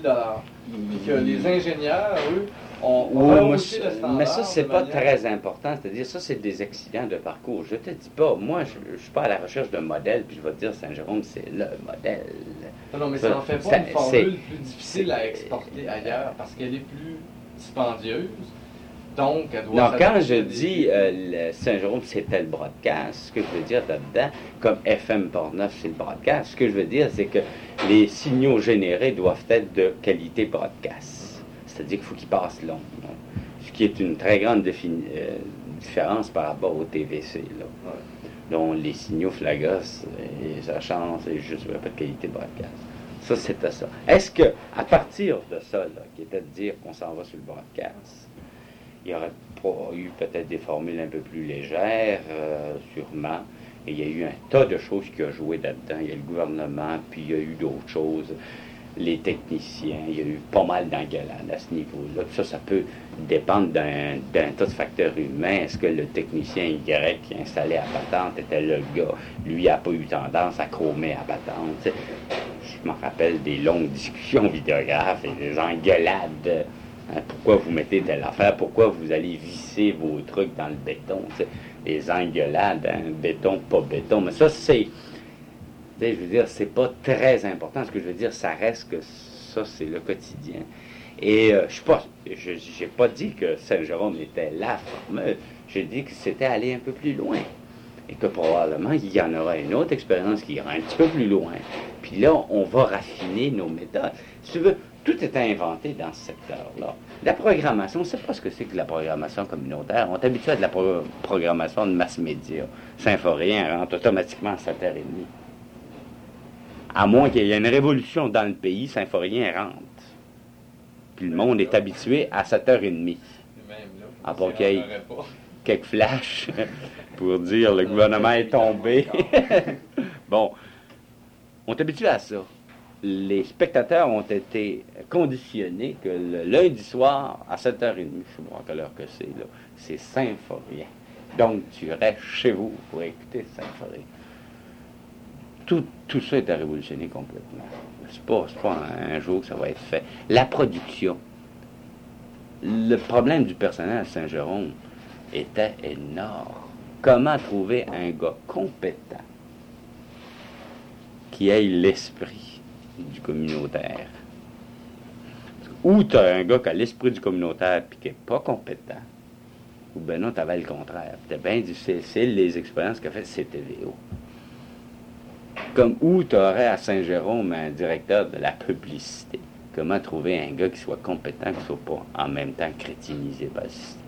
et que les ingénieurs, eux, ont rehaussé le standard. Mais ça, c'est de pas manière... très important. C'est-à-dire, ça, c'est des accidents de parcours. Je te dis pas, moi, je suis pas à la recherche d'un modèle, puis je vais te dire, Saint-Jérôme, c'est le modèle. Non, mais ça n'en fait pas une formule plus difficile à exporter ailleurs, parce qu'elle est plus dispendieuse. Donc, elle doit... Non, quand je dis Saint-Jérôme, c'était le broadcast, ce que je veux dire là-dedans, comme FM Portneuf, c'est le broadcast, ce que je veux dire, c'est que les signaux générés doivent être de qualité broadcast. C'est-à-dire qu'il faut qu'ils passent long. Ce qui est une très grande différence par rapport au TVC, là. Ouais. Donc, les signaux flagos, et ça change, c'est juste pas de qualité broadcast. Ça, c'était ça. Est-ce que, à partir de ça, là, qui était de dire qu'on s'en va sur le broadcast, il y aurait eu peut-être des formules un peu plus légères, sûrement. Et il y a eu un tas de choses qui ont joué là-dedans. Il y a le gouvernement, puis il y a eu d'autres choses. Les techniciens, il y a eu pas mal d'engueulades à ce niveau-là. Puis ça peut dépendre d'un tas de facteurs humains. Est-ce que le technicien Y qui installait à patente était le gars? Lui n'a pas eu tendance à chromer à patente. T'sais. Je m'en rappelle des longues discussions vidéographes et des engueulades. Hein, pourquoi vous mettez telle affaire? Pourquoi vous allez visser vos trucs dans le béton? T'sais. Les engueulades, hein, béton, pas béton. Mais ça, c'est... Je veux dire, c'est pas très important. Ce que je veux dire, ça reste que ça, c'est le quotidien. Et j'ai pas dit que Saint-Jérôme était la formule. J'ai dit que c'était aller un peu plus loin. Et que probablement, il y en aura une autre expérience qui ira un petit peu plus loin. Puis là, on va raffiner nos méthodes. Si tu veux, tout est inventé dans ce secteur-là. La programmation, on ne sait pas ce que c'est que la programmation communautaire. On est habitué à de la programmation de mass média. Symphorien rentre automatiquement à 7h30. À moins qu'il y ait une révolution dans le pays, Symphorien rentre. Puis le monde est habitué à 7h30. À part qu'il y ait quelques flashs pour dire le gouvernement est tombé. Bon, on est habitué à ça. Les spectateurs ont été conditionnés que le lundi soir, à 7h30, je ne sais pas à quelle heure que c'est, là, c'est Symphorien. Donc, tu restes chez vous pour écouter Symphorien. Tout ça est à révolutionner complètement. C'est pas un jour que ça va être fait. La production. Le problème du personnel à Saint-Jérôme était énorme. Comment trouver un gars compétent qui ait l'esprit du communautaire? Ou tu as un gars qui a l'esprit du communautaire et qui n'est pas compétent, ou ben non, tu avais le contraire. C'était bien difficile. C'est les expériences qu'a fait CTVO. Comme où tu aurais à Saint-Jérôme un directeur de la publicité. Comment trouver un gars qui soit compétent, qui ne soit pas en même temps crétinisé par le système?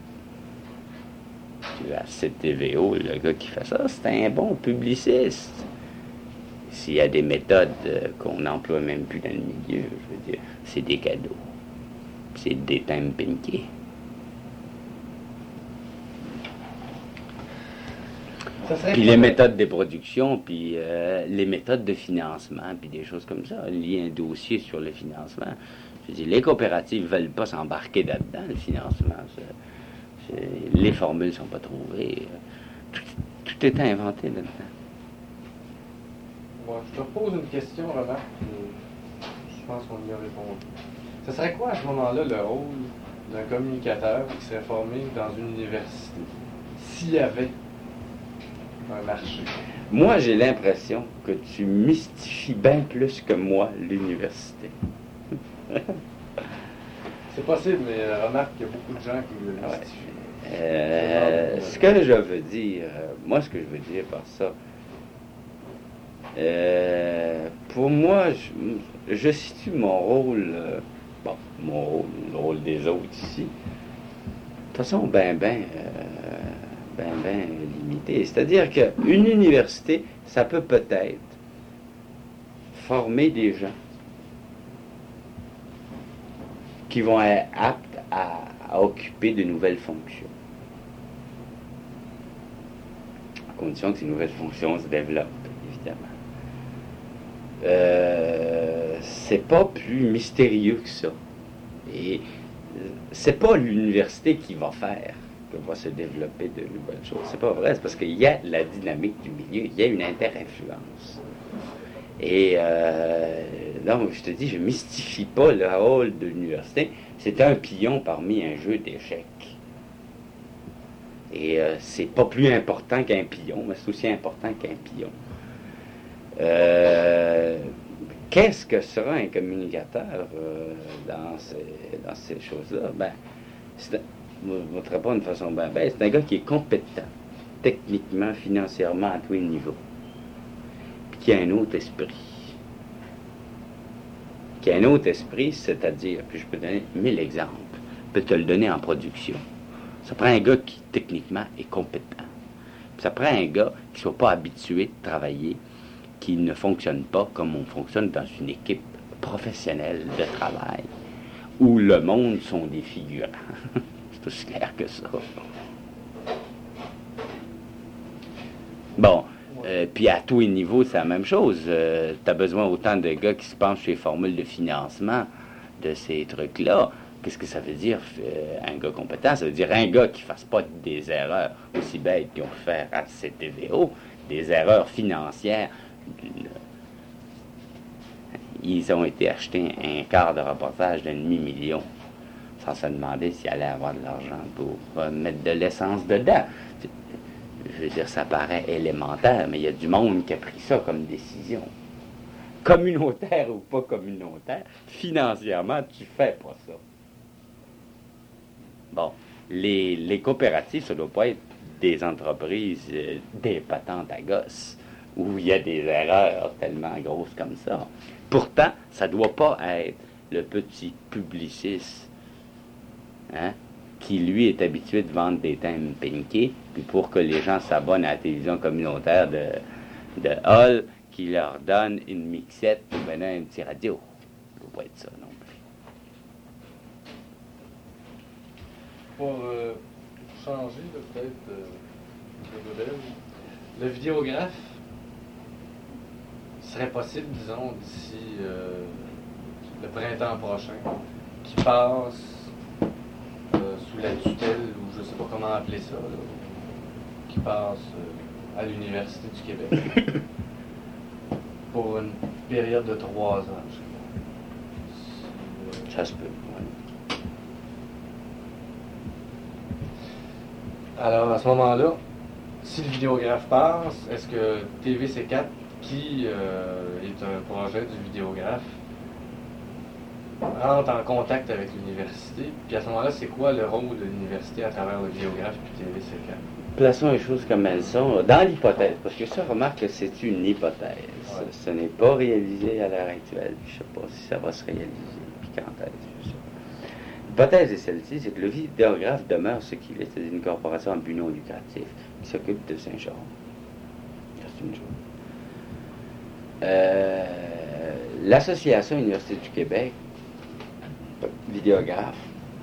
Tu as CTVO, le gars qui fait ça, c'est un bon publiciste. S'il y a des méthodes qu'on n'emploie même plus dans le milieu, je veux dire, c'est des cadeaux. C'est des thèmes pinqués. Puis les méthodes de production, puis les méthodes de financement, puis des choses comme ça. Lier un dossier sur le financement. Je dis, les coopératives ne veulent pas s'embarquer là-dedans, le financement. Les formules ne sont pas trouvées. Tout est inventé là-dedans. Bon, je te repose une question, Robert. Je pense qu'on y a répondu. Ce serait quoi à ce moment-là le rôle d'un communicateur qui serait formé dans une université s'il y avait un marché? Moi, j'ai l'impression que tu mystifies bien plus que moi l'université. C'est possible, mais remarque qu'il y a beaucoup de gens qui le mystifient. Ce que je veux dire, moi, ce que je veux dire par ça, pour moi, je situe mon rôle, le rôle des autres ici, de façon ben limité. C'est-à-dire qu'une université, ça peut peut-être former des gens qui vont être aptes à occuper de nouvelles fonctions. À condition que ces nouvelles fonctions se développent, évidemment. c'est pas plus mystérieux que ça. Et c'est pas l'université qui va faire que va se développer de nouvelles choses. C'est pas vrai, c'est parce qu'il y a la dynamique du milieu, il y a une interinfluence. Et donc, je te dis, je mystifie pas le rôle de l'université. C'est un pion parmi un jeu d'échecs. Et c'est pas plus important qu'un pion, mais c'est aussi important qu'un pion. Qu'est-ce que sera un communicateur dans ces choses-là? Ben, je vais te répondre de façon c'est un gars qui est compétent, techniquement, financièrement, à tous les niveaux, puis qui a un autre esprit. Qui a un autre esprit, c'est-à-dire, puis je peux donner 1000 exemples, je peux te le donner en production. Ça prend un gars qui, techniquement, est compétent. Puis ça prend un gars qui ne soit pas habitué de travailler, qui ne fonctionne pas comme on fonctionne dans une équipe professionnelle de travail, où le monde sont des figurants. C'est aussi clair que ça. Bon, puis à tous les niveaux, c'est la même chose. Tu as besoin autant de gars qui se penchent sur les formules de financement de ces trucs-là. Qu'est-ce que ça veut dire, un gars compétent? Ça veut dire un gars qui ne fasse pas des erreurs aussi bêtes qu'ils ont fait à CTVO, des erreurs financières. Ils ont été achetés un quart de reportage d'un demi-million sans se demander s'ils allaient avoir de l'argent pour mettre de l'essence dedans. Je veux dire, ça paraît élémentaire, mais il y a du monde qui a pris ça comme décision. Communautaire ou pas communautaire, financièrement, tu fais pas ça. Bon, les coopératives, ça ne doit pas être des entreprises d'épatantes à gosse, où il y a des erreurs tellement grosses comme ça. Pourtant, ça ne doit pas être le petit publiciste, hein, qui, lui, est habitué de vendre des thèmes pinkés, puis pour que les gens s'abonnent à la télévision communautaire de Hall, qui leur donne une mixette ou maintenant un petit radio. Ça ne doit pas être ça non plus. Pour changer, peut-être, de modèle, le vidéographe serait possible, disons, d'ici le printemps prochain, qui passe sous la tutelle, ou je ne sais pas comment appeler ça, là, qui passe à l'Université du Québec pour une période de 3 ans. Ça se peut, oui. Alors, à ce moment-là, si le vidéographe passe, est-ce que TVC4, qui est un projet du vidéographe, rentre en contact avec l'université? Puis à ce moment-là, c'est quoi le rôle de l'université à travers le vidéographe puis TVC4? Plaçons les choses comme elles sont, dans l'hypothèse, parce que ça, remarque que c'est une hypothèse. Ouais. Ce n'est pas réalisé à l'heure actuelle. Je ne sais pas si ça va se réaliser, puis quand est-ce, je sais pas. L'hypothèse est celle-ci, c'est que le vidéographe demeure ce qu'il est, c'est une corporation à but non lucratif qui s'occupe de Saint-Jérôme. C'est une chose. L'Association Université du Québec, vidéographe,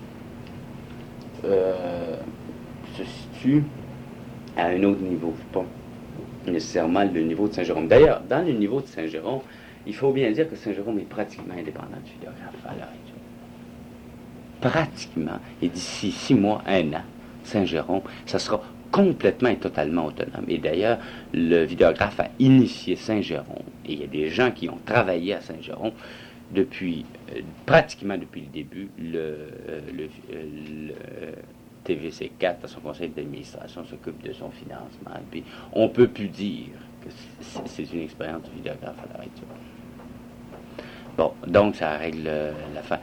se situe à un autre niveau, pas nécessairement le niveau de Saint-Jérôme. D'ailleurs, dans le niveau de Saint-Jérôme, il faut bien dire que Saint-Jérôme est pratiquement indépendant du vidéographe à l'heure actuelle. Pratiquement. Et d'ici 6 mois, 1 an, Saint-Jérôme, ça sera complètement et totalement autonome. Et d'ailleurs, le vidéographe a initié Saint-Jérôme. Et il y a des gens qui ont travaillé à Saint-Jérôme pratiquement depuis le début. Le TVC4, à son conseil d'administration, s'occupe de son financement. Puis on ne peut plus dire que c'est une expérience de vidéographe à l'heure actuelle. Bon, donc ça règle la fin.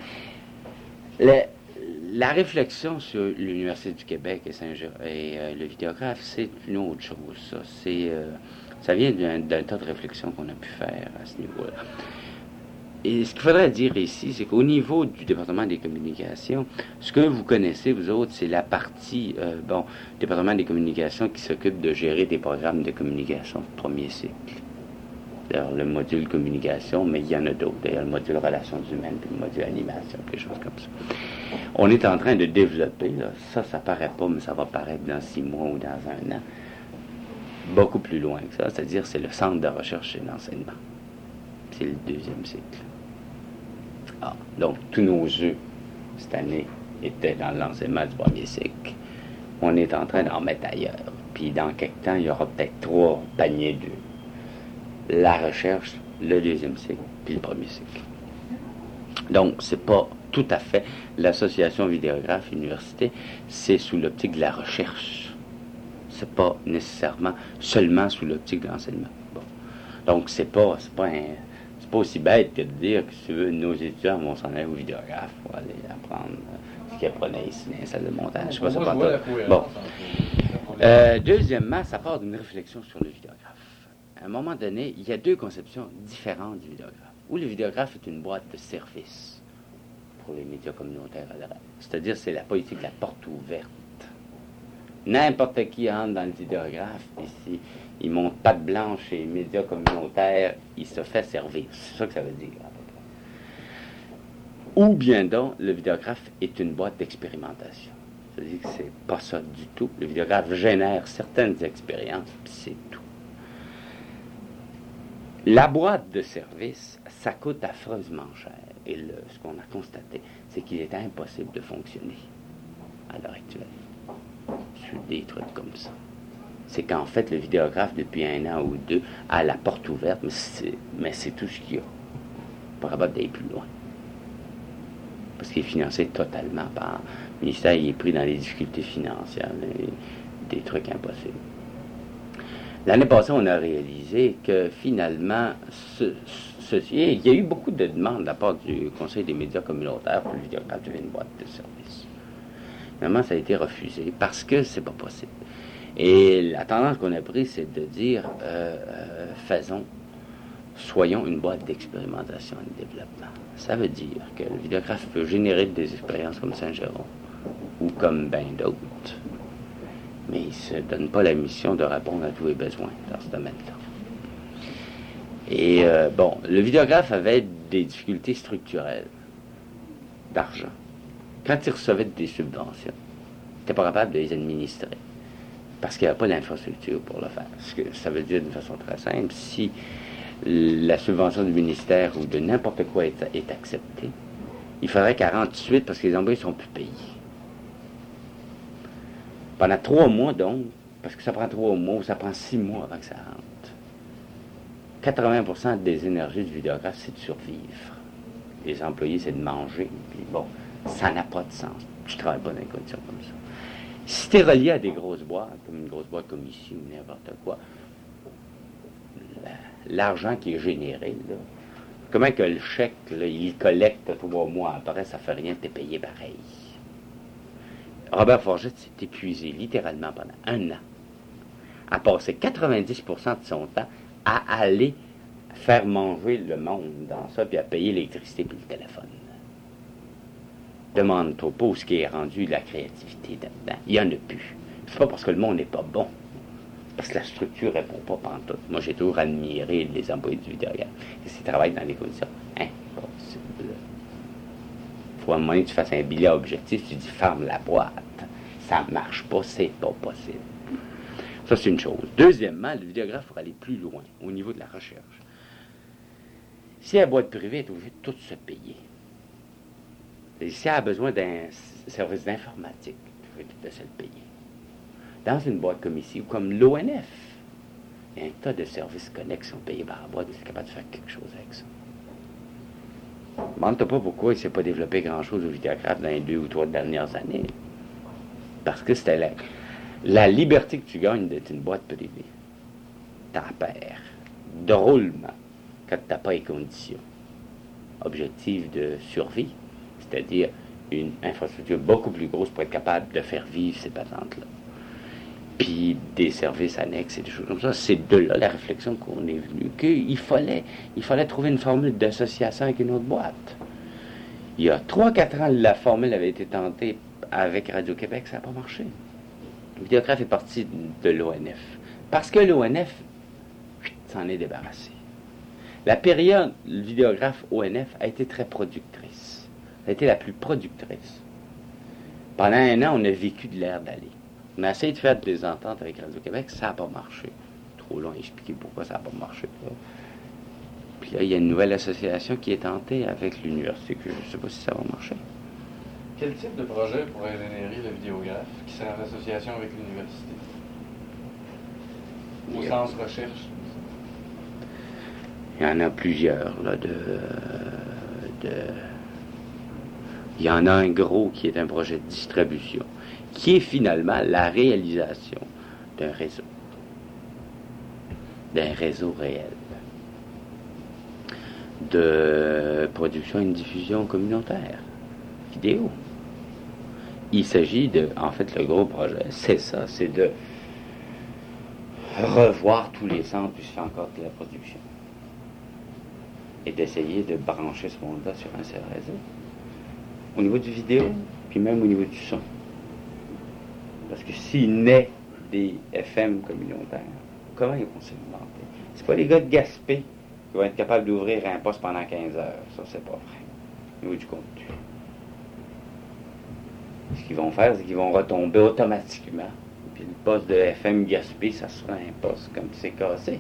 La réflexion sur l'Université du Québec et le vidéographe, c'est une autre chose. Ça vient d'un tas de réflexions qu'on a pu faire à ce niveau-là. Et ce qu'il faudrait dire ici, c'est qu'au niveau du département des communications, ce que vous connaissez, vous autres, c'est la partie, département des communications qui s'occupe de gérer des programmes de communication de premier cycle. D'ailleurs, le module communication, mais il y en a d'autres. D'ailleurs, le module relations humaines, puis le module animation, quelque chose comme ça. On est en train de développer, là, ça paraît pas, mais ça va paraître dans 6 mois ou dans 1 an, beaucoup plus loin que ça, c'est-à-dire c'est le centre de recherche et d'enseignement. c'est le deuxième cycle. Ah, donc, tous nos œufs, cette année, étaient dans l'enseignement du premier cycle. On est en train d'en mettre ailleurs. Puis, dans quelques temps, il y aura peut-être 3 paniers d'œufs. La recherche, le deuxième cycle, puis le premier cycle. Donc, c'est pas tout à fait l'association vidéographe université, c'est sous l'optique de la recherche. C'est pas nécessairement seulement sous l'optique de l'enseignement. Bon. Donc, c'est pas aussi bête que de dire que si tu veux, nos étudiants vont s'en aller au vidéographe pour aller apprendre ce qu'ils apprenaient ici dans les salles de montage. Je sais pas, ça part bon. Deuxièmement, ça part d'une réflexion sur le vidéographe. À un moment donné, il y a 2 conceptions différentes du vidéographe. Où le vidéographe est une boîte de service pour les médias communautaires à l'oreille. C'est-à-dire, c'est la politique de la porte ouverte. N'importe qui entre dans le vidéographe, ici, il monte patte blanche chez les médias communautaires, il se fait servir. C'est ça que ça veut dire. Ou bien donc, le vidéographe est une boîte d'expérimentation. C'est-à-dire que c'est pas ça du tout. Le vidéographe génère certaines expériences, puis c'est tout. La boîte de service, ça coûte affreusement cher. Et ce qu'on a constaté, c'est qu'il est impossible de fonctionner à l'heure actuelle sur des trucs comme ça. C'est qu'en fait, le vidéographe, depuis 1 an ou 2, a la porte ouverte, mais c'est tout ce qu'il y a. Pas capable d'aller plus loin. Parce qu'il est financé totalement par le ministère, il est pris dans les difficultés financières, des trucs impossibles. L'année passée, on a réalisé que finalement, il y a eu beaucoup de demandes de la part du Conseil des médias communautaires pour le vidéographe devienne une boîte de service. Finalement, ça a été refusé parce que c'est pas possible. Et la tendance qu'on a prise, c'est de dire, soyons une boîte d'expérimentation et de développement. Ça veut dire que le vidéographe peut générer des expériences comme Saint-Jérôme ou comme bien d'autres. Mais il ne se donne pas la mission de répondre à tous les besoins dans ce domaine-là. Et le vidéographe avait des difficultés structurelles d'argent. Quand il recevait des subventions, il n'était pas capable de les administrer parce qu'il n'y avait pas d'infrastructure pour le faire. Ce que ça veut dire d'une façon très simple, si la subvention du ministère ou de n'importe quoi est acceptée, il faudrait qu'elle rentre tout de suite parce que les employés ne sont plus payés. Pendant 3 mois, donc, parce que ça prend 3 mois ou ça prend 6 mois avant que ça rentre. 80% des énergies du vidéographe, c'est de survivre. Les employés, c'est de manger. Puis bon, ça n'a pas de sens. Je ne travaille pas dans des conditions comme ça. Si tu es relié à des grosses boîtes, comme une grosse boîte comme ici ou n'importe quoi, l'argent qui est généré, là, comment que le chèque, là, il collecte 3 mois après, ça ne fait rien, tu es payé pareil. Robert Forget s'est épuisé littéralement pendant 1 an à passer 90% de son temps à aller faire manger le monde dans ça, puis à payer l'électricité et le téléphone. Demande-toi pas où ce qui est rendu la créativité là-dedans. Il n'y en a plus. C'est pas parce que le monde n'est pas bon. Parce que la structure ne répond pas pantoute. Moi, j'ai toujours admiré les employés du vidéographe. Ils travaillent dans des conditions impossibles. Il faut à un moment donné que tu fasses un bilan objectif, tu dis ferme la boîte. Ça ne marche pas, c'est pas possible. Ça, c'est une chose. Deuxièmement, le vidéographe faut aller plus loin au niveau de la recherche. Si la boîte privée est obligée de tout se payer, et si elle a besoin d'un service d'informatique, il faut tout se le payer. Dans une boîte comme ici, ou comme l'ONF, il y a un tas de services connexes qui sont payés par la boîte, et c'est capable de faire quelque chose avec ça. Demande-toi pas pourquoi il ne s'est pas développé grand-chose au vidéographe dans les 2 ou 3 dernières années. Parce que c'était la liberté que tu gagnes d'être une boîte privée. T'en perds drôlement quand tu n'as pas les conditions objectives de survie, c'est-à-dire une infrastructure beaucoup plus grosse pour être capable de faire vivre ces patentes-là. Puis des services annexes et des choses comme ça. C'est de là la réflexion qu'on est venu, qu'il fallait trouver une formule d'association avec une autre boîte. Il y a 3-4 ans, la formule avait été tentée avec Radio-Québec, ça n'a pas marché. Le vidéographe est parti de l'ONF. Parce que l'ONF s'en est débarrassé. La période, le vidéographe ONF a été très productrice. Ça a été la plus productrice. Pendant 1 an, on a vécu de l'air d'aller. On a essayé de faire des ententes avec Radio-Québec, ça n'a pas marché. Trop long à expliquer pourquoi ça n'a pas marché. Puis là, il y a une nouvelle association qui est tentée avec l'université, que je ne sais pas si ça va marcher. Quel type de projet pourrait générer le vidéographe qui serait en association avec l'université? Au sens recherche? Il y en a plusieurs, là, Il y en a un gros qui est un projet de distribution, qui est finalement la réalisation d'un réseau réel de production et de diffusion communautaire, vidéo. Il s'agit en fait, le gros projet, c'est ça, c'est de revoir tous les centres où il se fait encore de la production et d'essayer de brancher ce monde-là sur un seul réseau. Au niveau du vidéo, puis même au niveau du son. Parce que s'il naît des FM communautaires, comment ils vont s'alimenter? C'est pas les gars de Gaspé qui vont être capables d'ouvrir un poste pendant 15 heures. Ça, c'est pas vrai. Au niveau du contenu. Ce qu'ils vont faire, c'est qu'ils vont retomber automatiquement. Puis le poste de FM Gaspé, ça sera un poste comme c'est cassé.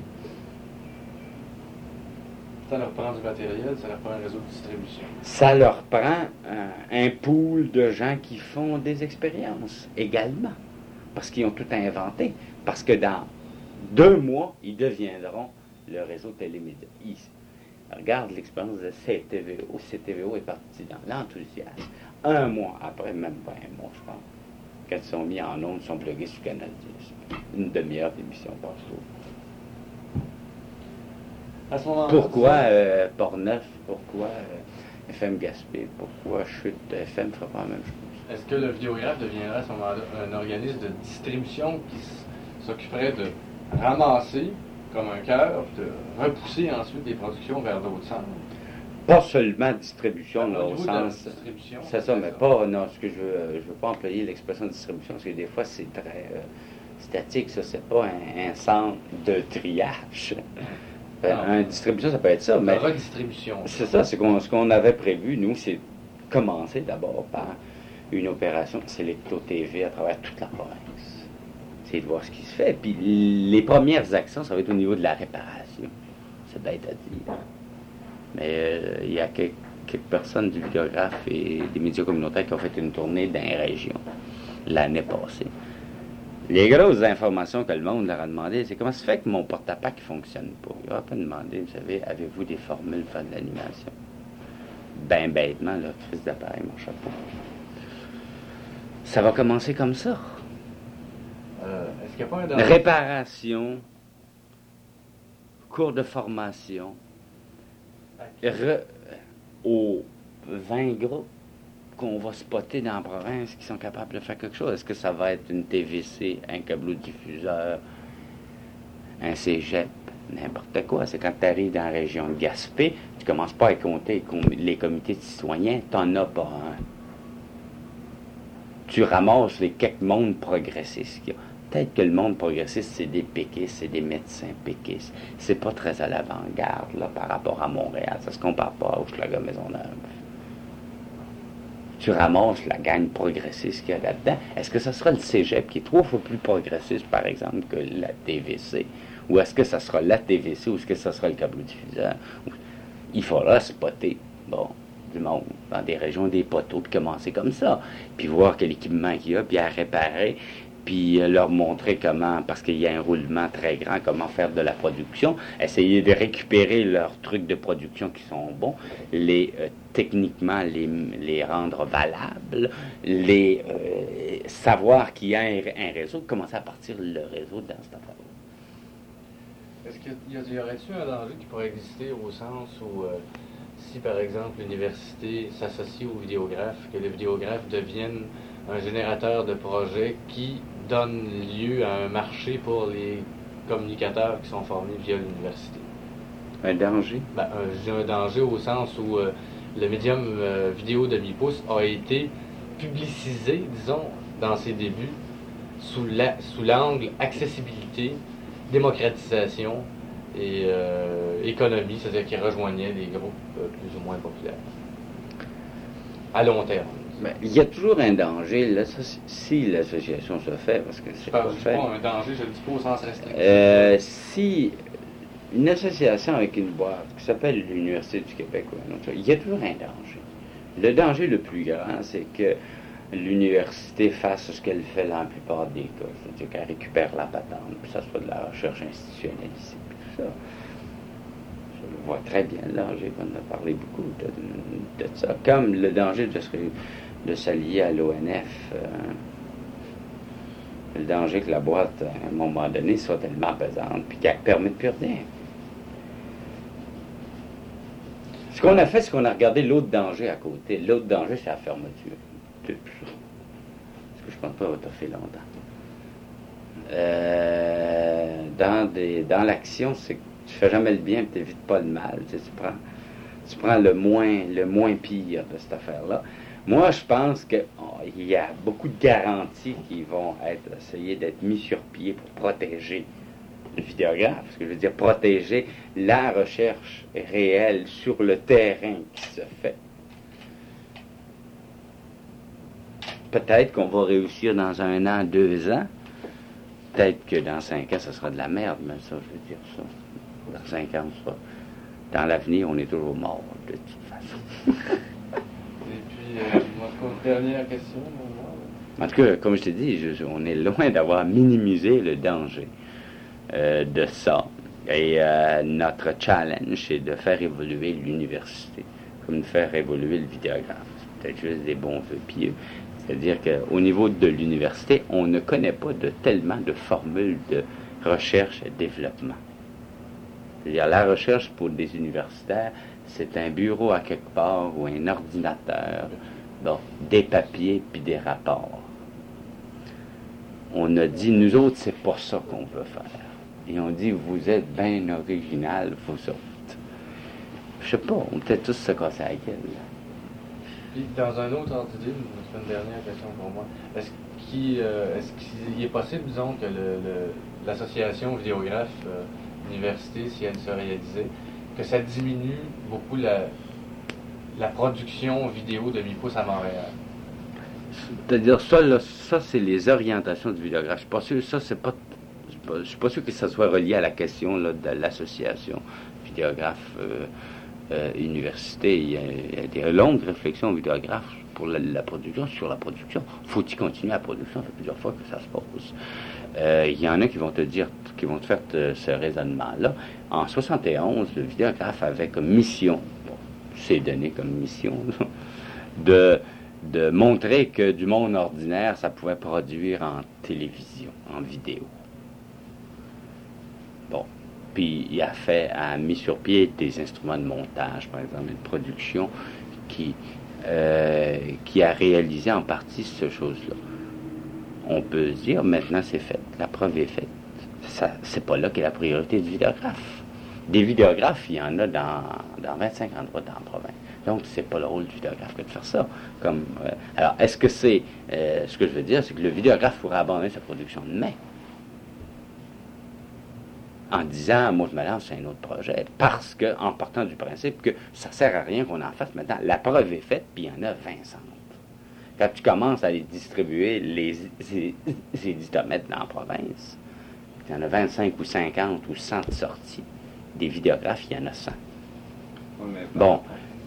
Ça leur prend du matériel, ça leur prend un réseau de distribution. Ça leur prend un pool de gens qui font des expériences également. Parce qu'ils ont tout inventé. Parce que dans 2 mois, ils deviendront le réseau télémédia. Regarde l'expérience de CTVO. CTVO est parti dans l'enthousiasme. 1 mois après, même pas 1 mois, je pense, quand ils sont mis en ondes, ils sont plugués sur Canal 10. Une demi-heure d'émission par jour. À ce moment-là, Pourquoi Port-Neuf? Pourquoi FM Gaspé? Pourquoi Chute FM ne fera pas la même chose? est-ce que le vidéographe deviendra à ce moment-là un organisme de distribution qui s'occuperait de ramasser comme un cœur, de repousser ensuite des productions vers d'autres centres? Pas seulement distribution, Au au niveau de la sens... distribution, C'est ça, mais pas... Non, ce que je veux pas employer l'expression de distribution, parce que des fois, c'est très statique, ça. C'est pas un centre de triage. Une distribution, ça peut être ça, mais... La redistribution. C'est ça, ce qu'on avait prévu, nous, c'est commencer d'abord par une opération Sélecto-TV à travers toute la province. C'est de voir ce qui se fait. Puis les premières actions, ça va être au niveau de la réparation. C'est bête à dire. Mais il y a quelques personnes du vidéographe et des médias communautaires qui ont fait une tournée dans les régions l'année passée. Les grosses informations que le monde leur a demandé, c'est comment se fait que mon porte-à-pack ne fonctionne pas. Il n'aura pas demandé, vous savez, avez-vous des formules pour faire de l'animation? Ben bêtement, leur crise d'appareil ne marche pas. Ça va commencer comme ça. Est-ce qu'il n'y a pas un danger? Réparation, cours de formation, aux 20 groupes qu'on va spotter dans la province qui sont capables de faire quelque chose. Est-ce que ça va être une TVC, un câbleau-diffuseur, un cégep, n'importe quoi? C'est quand tu arrives dans la région de Gaspé, tu commences pas à compter les comités de citoyens, t'en as pas un. Tu ramasses les quelques mondes progressistes qu'il y a. Peut-être que le monde progressiste, c'est des péquistes, c'est des médecins péquistes. C'est pas très à l'avant-garde là, par rapport à Montréal. Ça se compare pas à Hochelaga-Maisonneuve. Tu ramasses la gang progressiste qu'il y a là-dedans. Est-ce que ça sera le cégep qui est 3 fois plus progressiste, par exemple, que la TVC? Ou est-ce que ça sera la TVC ou est-ce que ça sera le câble-diffuseur? Il faudra spotter, du monde, dans des régions des poteaux, puis commencer comme ça. Puis voir quel équipement qu'il y a, puis à réparer, puis leur montrer comment, parce qu'il y a un roulement très grand, comment faire de la production, essayer de récupérer leurs trucs de production qui sont bons, techniquement les rendre valables, savoir qu'il y a un réseau, commencer à partir le réseau dans cette affaire. Est-ce qu'il y aurait-tu un danger qui pourrait exister au sens où, si par exemple l'université s'associe au vidéographe, que le vidéographe devienne un générateur de projets qui donne lieu à un marché pour les communicateurs qui sont formés via l'université? Un danger? J'ai un danger au sens où le médium vidéo de mi-pouce a été publicisé, disons, dans ses débuts, sous l'angle accessibilité, démocratisation et économie, c'est-à-dire qu'il rejoignait des groupes plus ou moins populaires. À long terme. Il y a toujours un danger, là, ça, si l'association se fait, parce que c'est pas fait. Je ne dis pas un danger, je le dis pas au sens restrictif. Si une association avec une boîte qui s'appelle l'Université du Québec ou un autre, il y a toujours un danger. Le danger le plus grand, c'est que l'université fasse ce qu'elle fait dans la plupart des cas, c'est-à-dire qu'elle récupère la patente, puis ça soit de la recherche institutionnalisée, puis tout ça. Je le vois très bien, là, j'ai parlé beaucoup de ça, comme le danger de s'allier à l'ONF, le danger que la boîte, à un moment donné, soit tellement pesante, puis qu'elle ne permette plus rien. Ce qu'on a fait, c'est qu'on a regardé l'autre danger à côté. L'autre danger, c'est la fermeture. C'est tout ça. Parce que je ne pense pas que ça fait longtemps. Dans l'action, c'est que tu fais jamais le bien et tu n'évites pas le mal. Tu prends le moins pire de cette affaire-là. Moi, je pense qu'il y a beaucoup de garanties qui vont essayer d'être mises sur pied pour protéger le vidéographe. Ce que je veux dire, protéger la recherche réelle sur le terrain qui se fait. Peut-être qu'on va réussir dans 1 an, 2 ans. Peut-être que dans 5 ans, ça sera de la merde, mais ça, je veux dire ça. Dans 5 ans, ça. Dans l'avenir, on est toujours mort, de toute façon. Et puis, dernière question. En tout cas, comme je t'ai dit, on est loin d'avoir minimisé le danger de ça. Et notre challenge, c'est de faire évoluer l'université, comme de faire évoluer le vidéographe. C'est peut-être juste des bons vœux pieux. C'est-à-dire qu'au niveau de l'université, on ne connaît pas tellement de formules de recherche et développement. C'est-à-dire la recherche pour des universitaires, c'est un bureau à quelque part ou un ordinateur, bon, des papiers puis des rapports. On a dit, nous autres, c'est pas ça qu'on veut faire. Et on dit, vous êtes bien original, vous autres. Je sais pas, on peut-être tous se casser la gueule. Puis, dans un autre ordre d'idée, c'est une dernière question pour moi. Est-ce qu'il est possible, disons, que l'association vidéographe université, si elle se réalisait, que ça diminue beaucoup la production vidéo de mi-pouce à Montréal? C'est-à-dire, ça c'est les orientations du vidéographe. Je suis pas sûr, je suis pas sûr que ça soit relié à la question là, de l'association vidéographe université. Il y a des longues réflexions au vidéographe pour la production, sur la production. Faut-il continuer la production? Ça fait plusieurs fois que ça se pose. Il y en a qui vont te faire ce raisonnement-là. En 71, le vidéographe avait comme mission, c'est donné comme mission, de montrer que du monde ordinaire, ça pouvait produire en télévision, en vidéo. Bon. Puis il a mis sur pied des instruments de montage, par exemple, une production qui a réalisé en partie cette chose-là. On peut se dire, maintenant c'est fait, la preuve est faite. C'est pas là qu'est la priorité du vidéographe. Des vidéographes, il y en a dans 25 endroits dans la province. Donc, c'est pas le rôle du vidéographe que de faire ça. Alors, est-ce que c'est... ce que je veux dire, c'est que le vidéographe pourrait abandonner sa production demain en disant, moi je me lance sur un autre projet, parce que, en partant du principe que ça sert à rien qu'on en fasse maintenant. La preuve est faite, puis il y en a 20 centres. Quand tu commences à les distribuer, les éditomètres dans la province, il y en a 25 ou 50 ou 100 de sorties. Des vidéographes, il y en a 100. Oui, bon.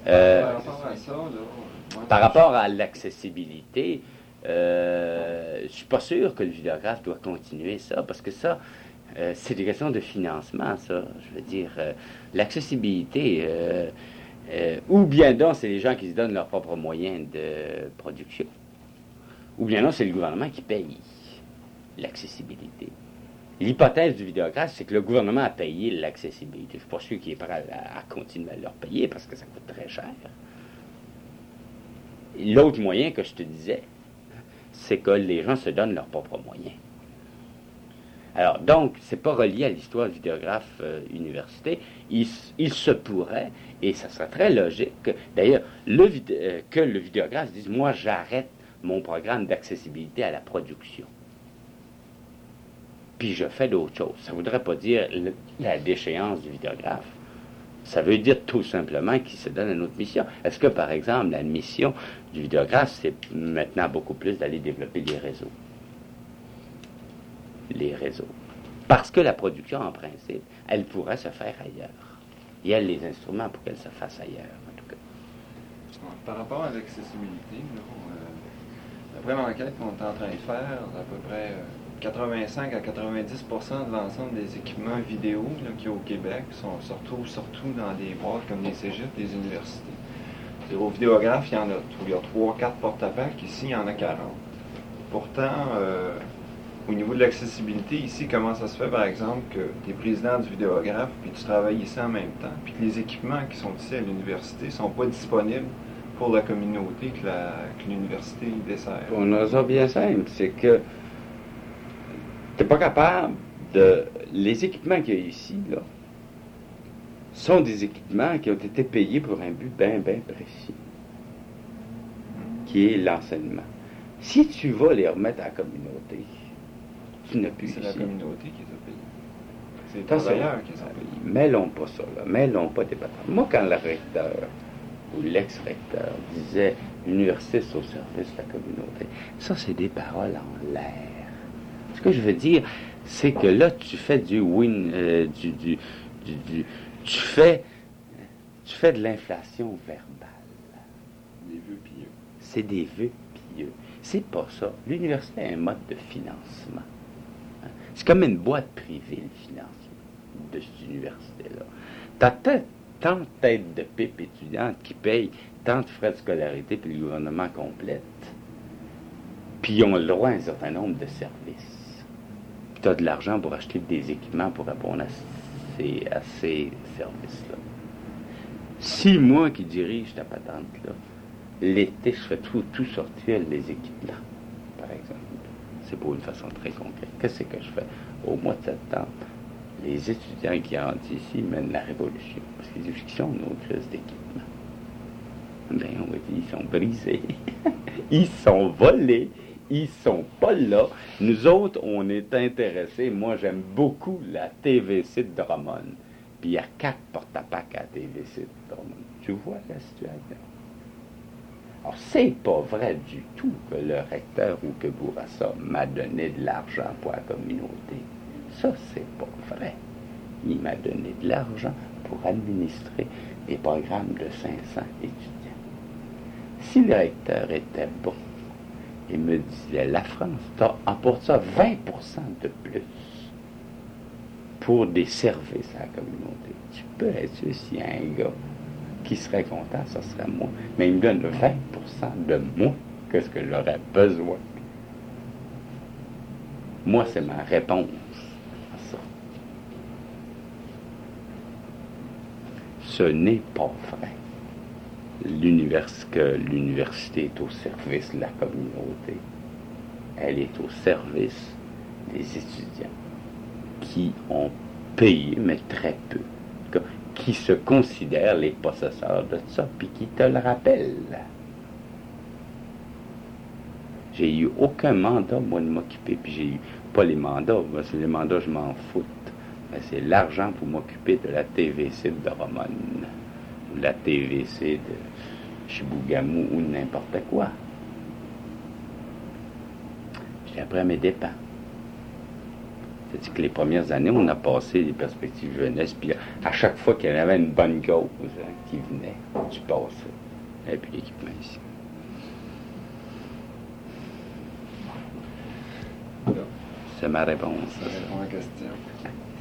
Par rapport à l'accessibilité, je suis pas sûr que le vidéographe doit continuer ça, parce que ça, c'est des questions de financement, ça. Je veux dire, l'accessibilité, ou bien donc, c'est les gens qui se donnent leurs propres moyens de production, ou bien non, c'est le gouvernement qui paye l'accessibilité. L'hypothèse du vidéographe, c'est que le gouvernement a payé l'accessibilité. Je ne suis pas sûr qu'il est prêt à continuer à leur payer parce que ça coûte très cher. L'autre moyen que je te disais, c'est que les gens se donnent leurs propres moyens. Alors, donc, c'est pas relié à l'histoire du vidéographe université. Il se pourrait, et ça serait très logique, d'ailleurs, que le vidéographe dise, moi, j'arrête mon programme d'accessibilité à la production. Puis je fais d'autres choses. Ça ne voudrait pas dire la déchéance du vidéographe. Ça veut dire tout simplement qu'il se donne une autre mission. Est-ce que, par exemple, la mission du vidéographe, c'est maintenant beaucoup plus d'aller développer les réseaux? Les réseaux. Parce que la production, en principe, elle pourrait se faire ailleurs. Il y a les instruments pour qu'elle se fasse ailleurs, en tout cas. Par rapport à l'accessibilité, d'après l'enquête qu'on est en train de faire, à peu près 85 à 90% de l'ensemble des équipements vidéo qu'il y a au Québec sont surtout dans des boîtes comme les cégeps, des universités. Au vidéographe, il y en a 3-4 porte-à-pacs. Ici, il y en a 40. Pourtant, au niveau de l'accessibilité, ici, comment ça se fait, par exemple, que tu es président du vidéographe, puis tu travailles ici en même temps, puis que les équipements qui sont ici à l'université ne sont pas disponibles pour la communauté que l'université dessert? Pour une raison bien simple, c'est que tu n'es pas capable de... Les équipements qu'il y a ici, là, sont des équipements qui ont été payés pour un but bien précis, qui est l'enseignement. Si tu vas les remettre à la communauté, tu n'as plus c'est ici. La communauté qui les a payés. C'est les Attention, travailleurs qui les ont payés. mêlons pas ça, là. Mêlons pas des bâtards. Moi, quand le recteur ou l'ex-recteur disait « l'université, c'est au service de la communauté », ça, c'est des paroles en l'air. Ce que je veux dire, c'est que là, tu fais tu fais de l'inflation verbale. Des vœux pieux. C'est des vœux pieux. C'est pas ça. L'université a un mode de financement. Hein? C'est comme une boîte privée, le financement de cette université-là. T'as tant de têtes de pipe étudiantes qui payent tant de frais de scolarité, puis le gouvernement complète. Puis ils ont le droit à un certain nombre de services. Puis tu as de l'argent pour acheter des équipements pour répondre à ces services-là. Si moi qui dirige ta patente-là, l'été, je fais tout sortir les équipements, par exemple. C'est pour une façon très concrète. Qu'est-ce que je fais? Au mois de septembre, les étudiants qui rentrent ici mènent la révolution. Parce qu'ils disent qu'ils sont nos crises d'équipement. Ben, on va dire, ils sont brisés. Ils sont volés. Ils sont pas là. Nous autres, on est intéressés. Moi, j'aime beaucoup la TVC de Drummond. Puis il y a 4 porte-à-pacs à la TVC de Drummond. Tu vois la situation? Alors, c'est pas vrai du tout que le recteur ou que Bourassa m'a donné de l'argent pour la communauté. Ça, c'est pas vrai. Il m'a donné de l'argent pour administrer des programmes de 500 étudiants. Si le recteur était bon, il me disait, la France apporte ça 20% de plus pour des services à la communauté. Tu peux être sûr, s'il y a un gars qui serait content, ça serait moi. Mais il me donne 20% de moins que ce que j'aurais besoin. Moi, c'est ma réponse à ça. Ce n'est pas vrai. L'université est au service de la communauté. Elle est au service des étudiants qui ont payé, mais très peu, qui se considèrent les possesseurs de ça, puis qui te le rappellent. J'ai eu aucun mandat, moi, de m'occuper, puis j'ai eu pas les mandats, parce que les mandats, je m'en fous. Mais c'est l'argent pour m'occuper de la TVC de Drummond, ou la TVC de Chibougamau, ou n'importe quoi. J'ai appris à mes dépens. C'est-à-dire que les premières années, on a passé les perspectives jeunesse, puis à chaque fois qu'il y avait une bonne cause qui venait, tu passais. Et puis l'équipement ici. C'est ma réponse. Ça répond à la question.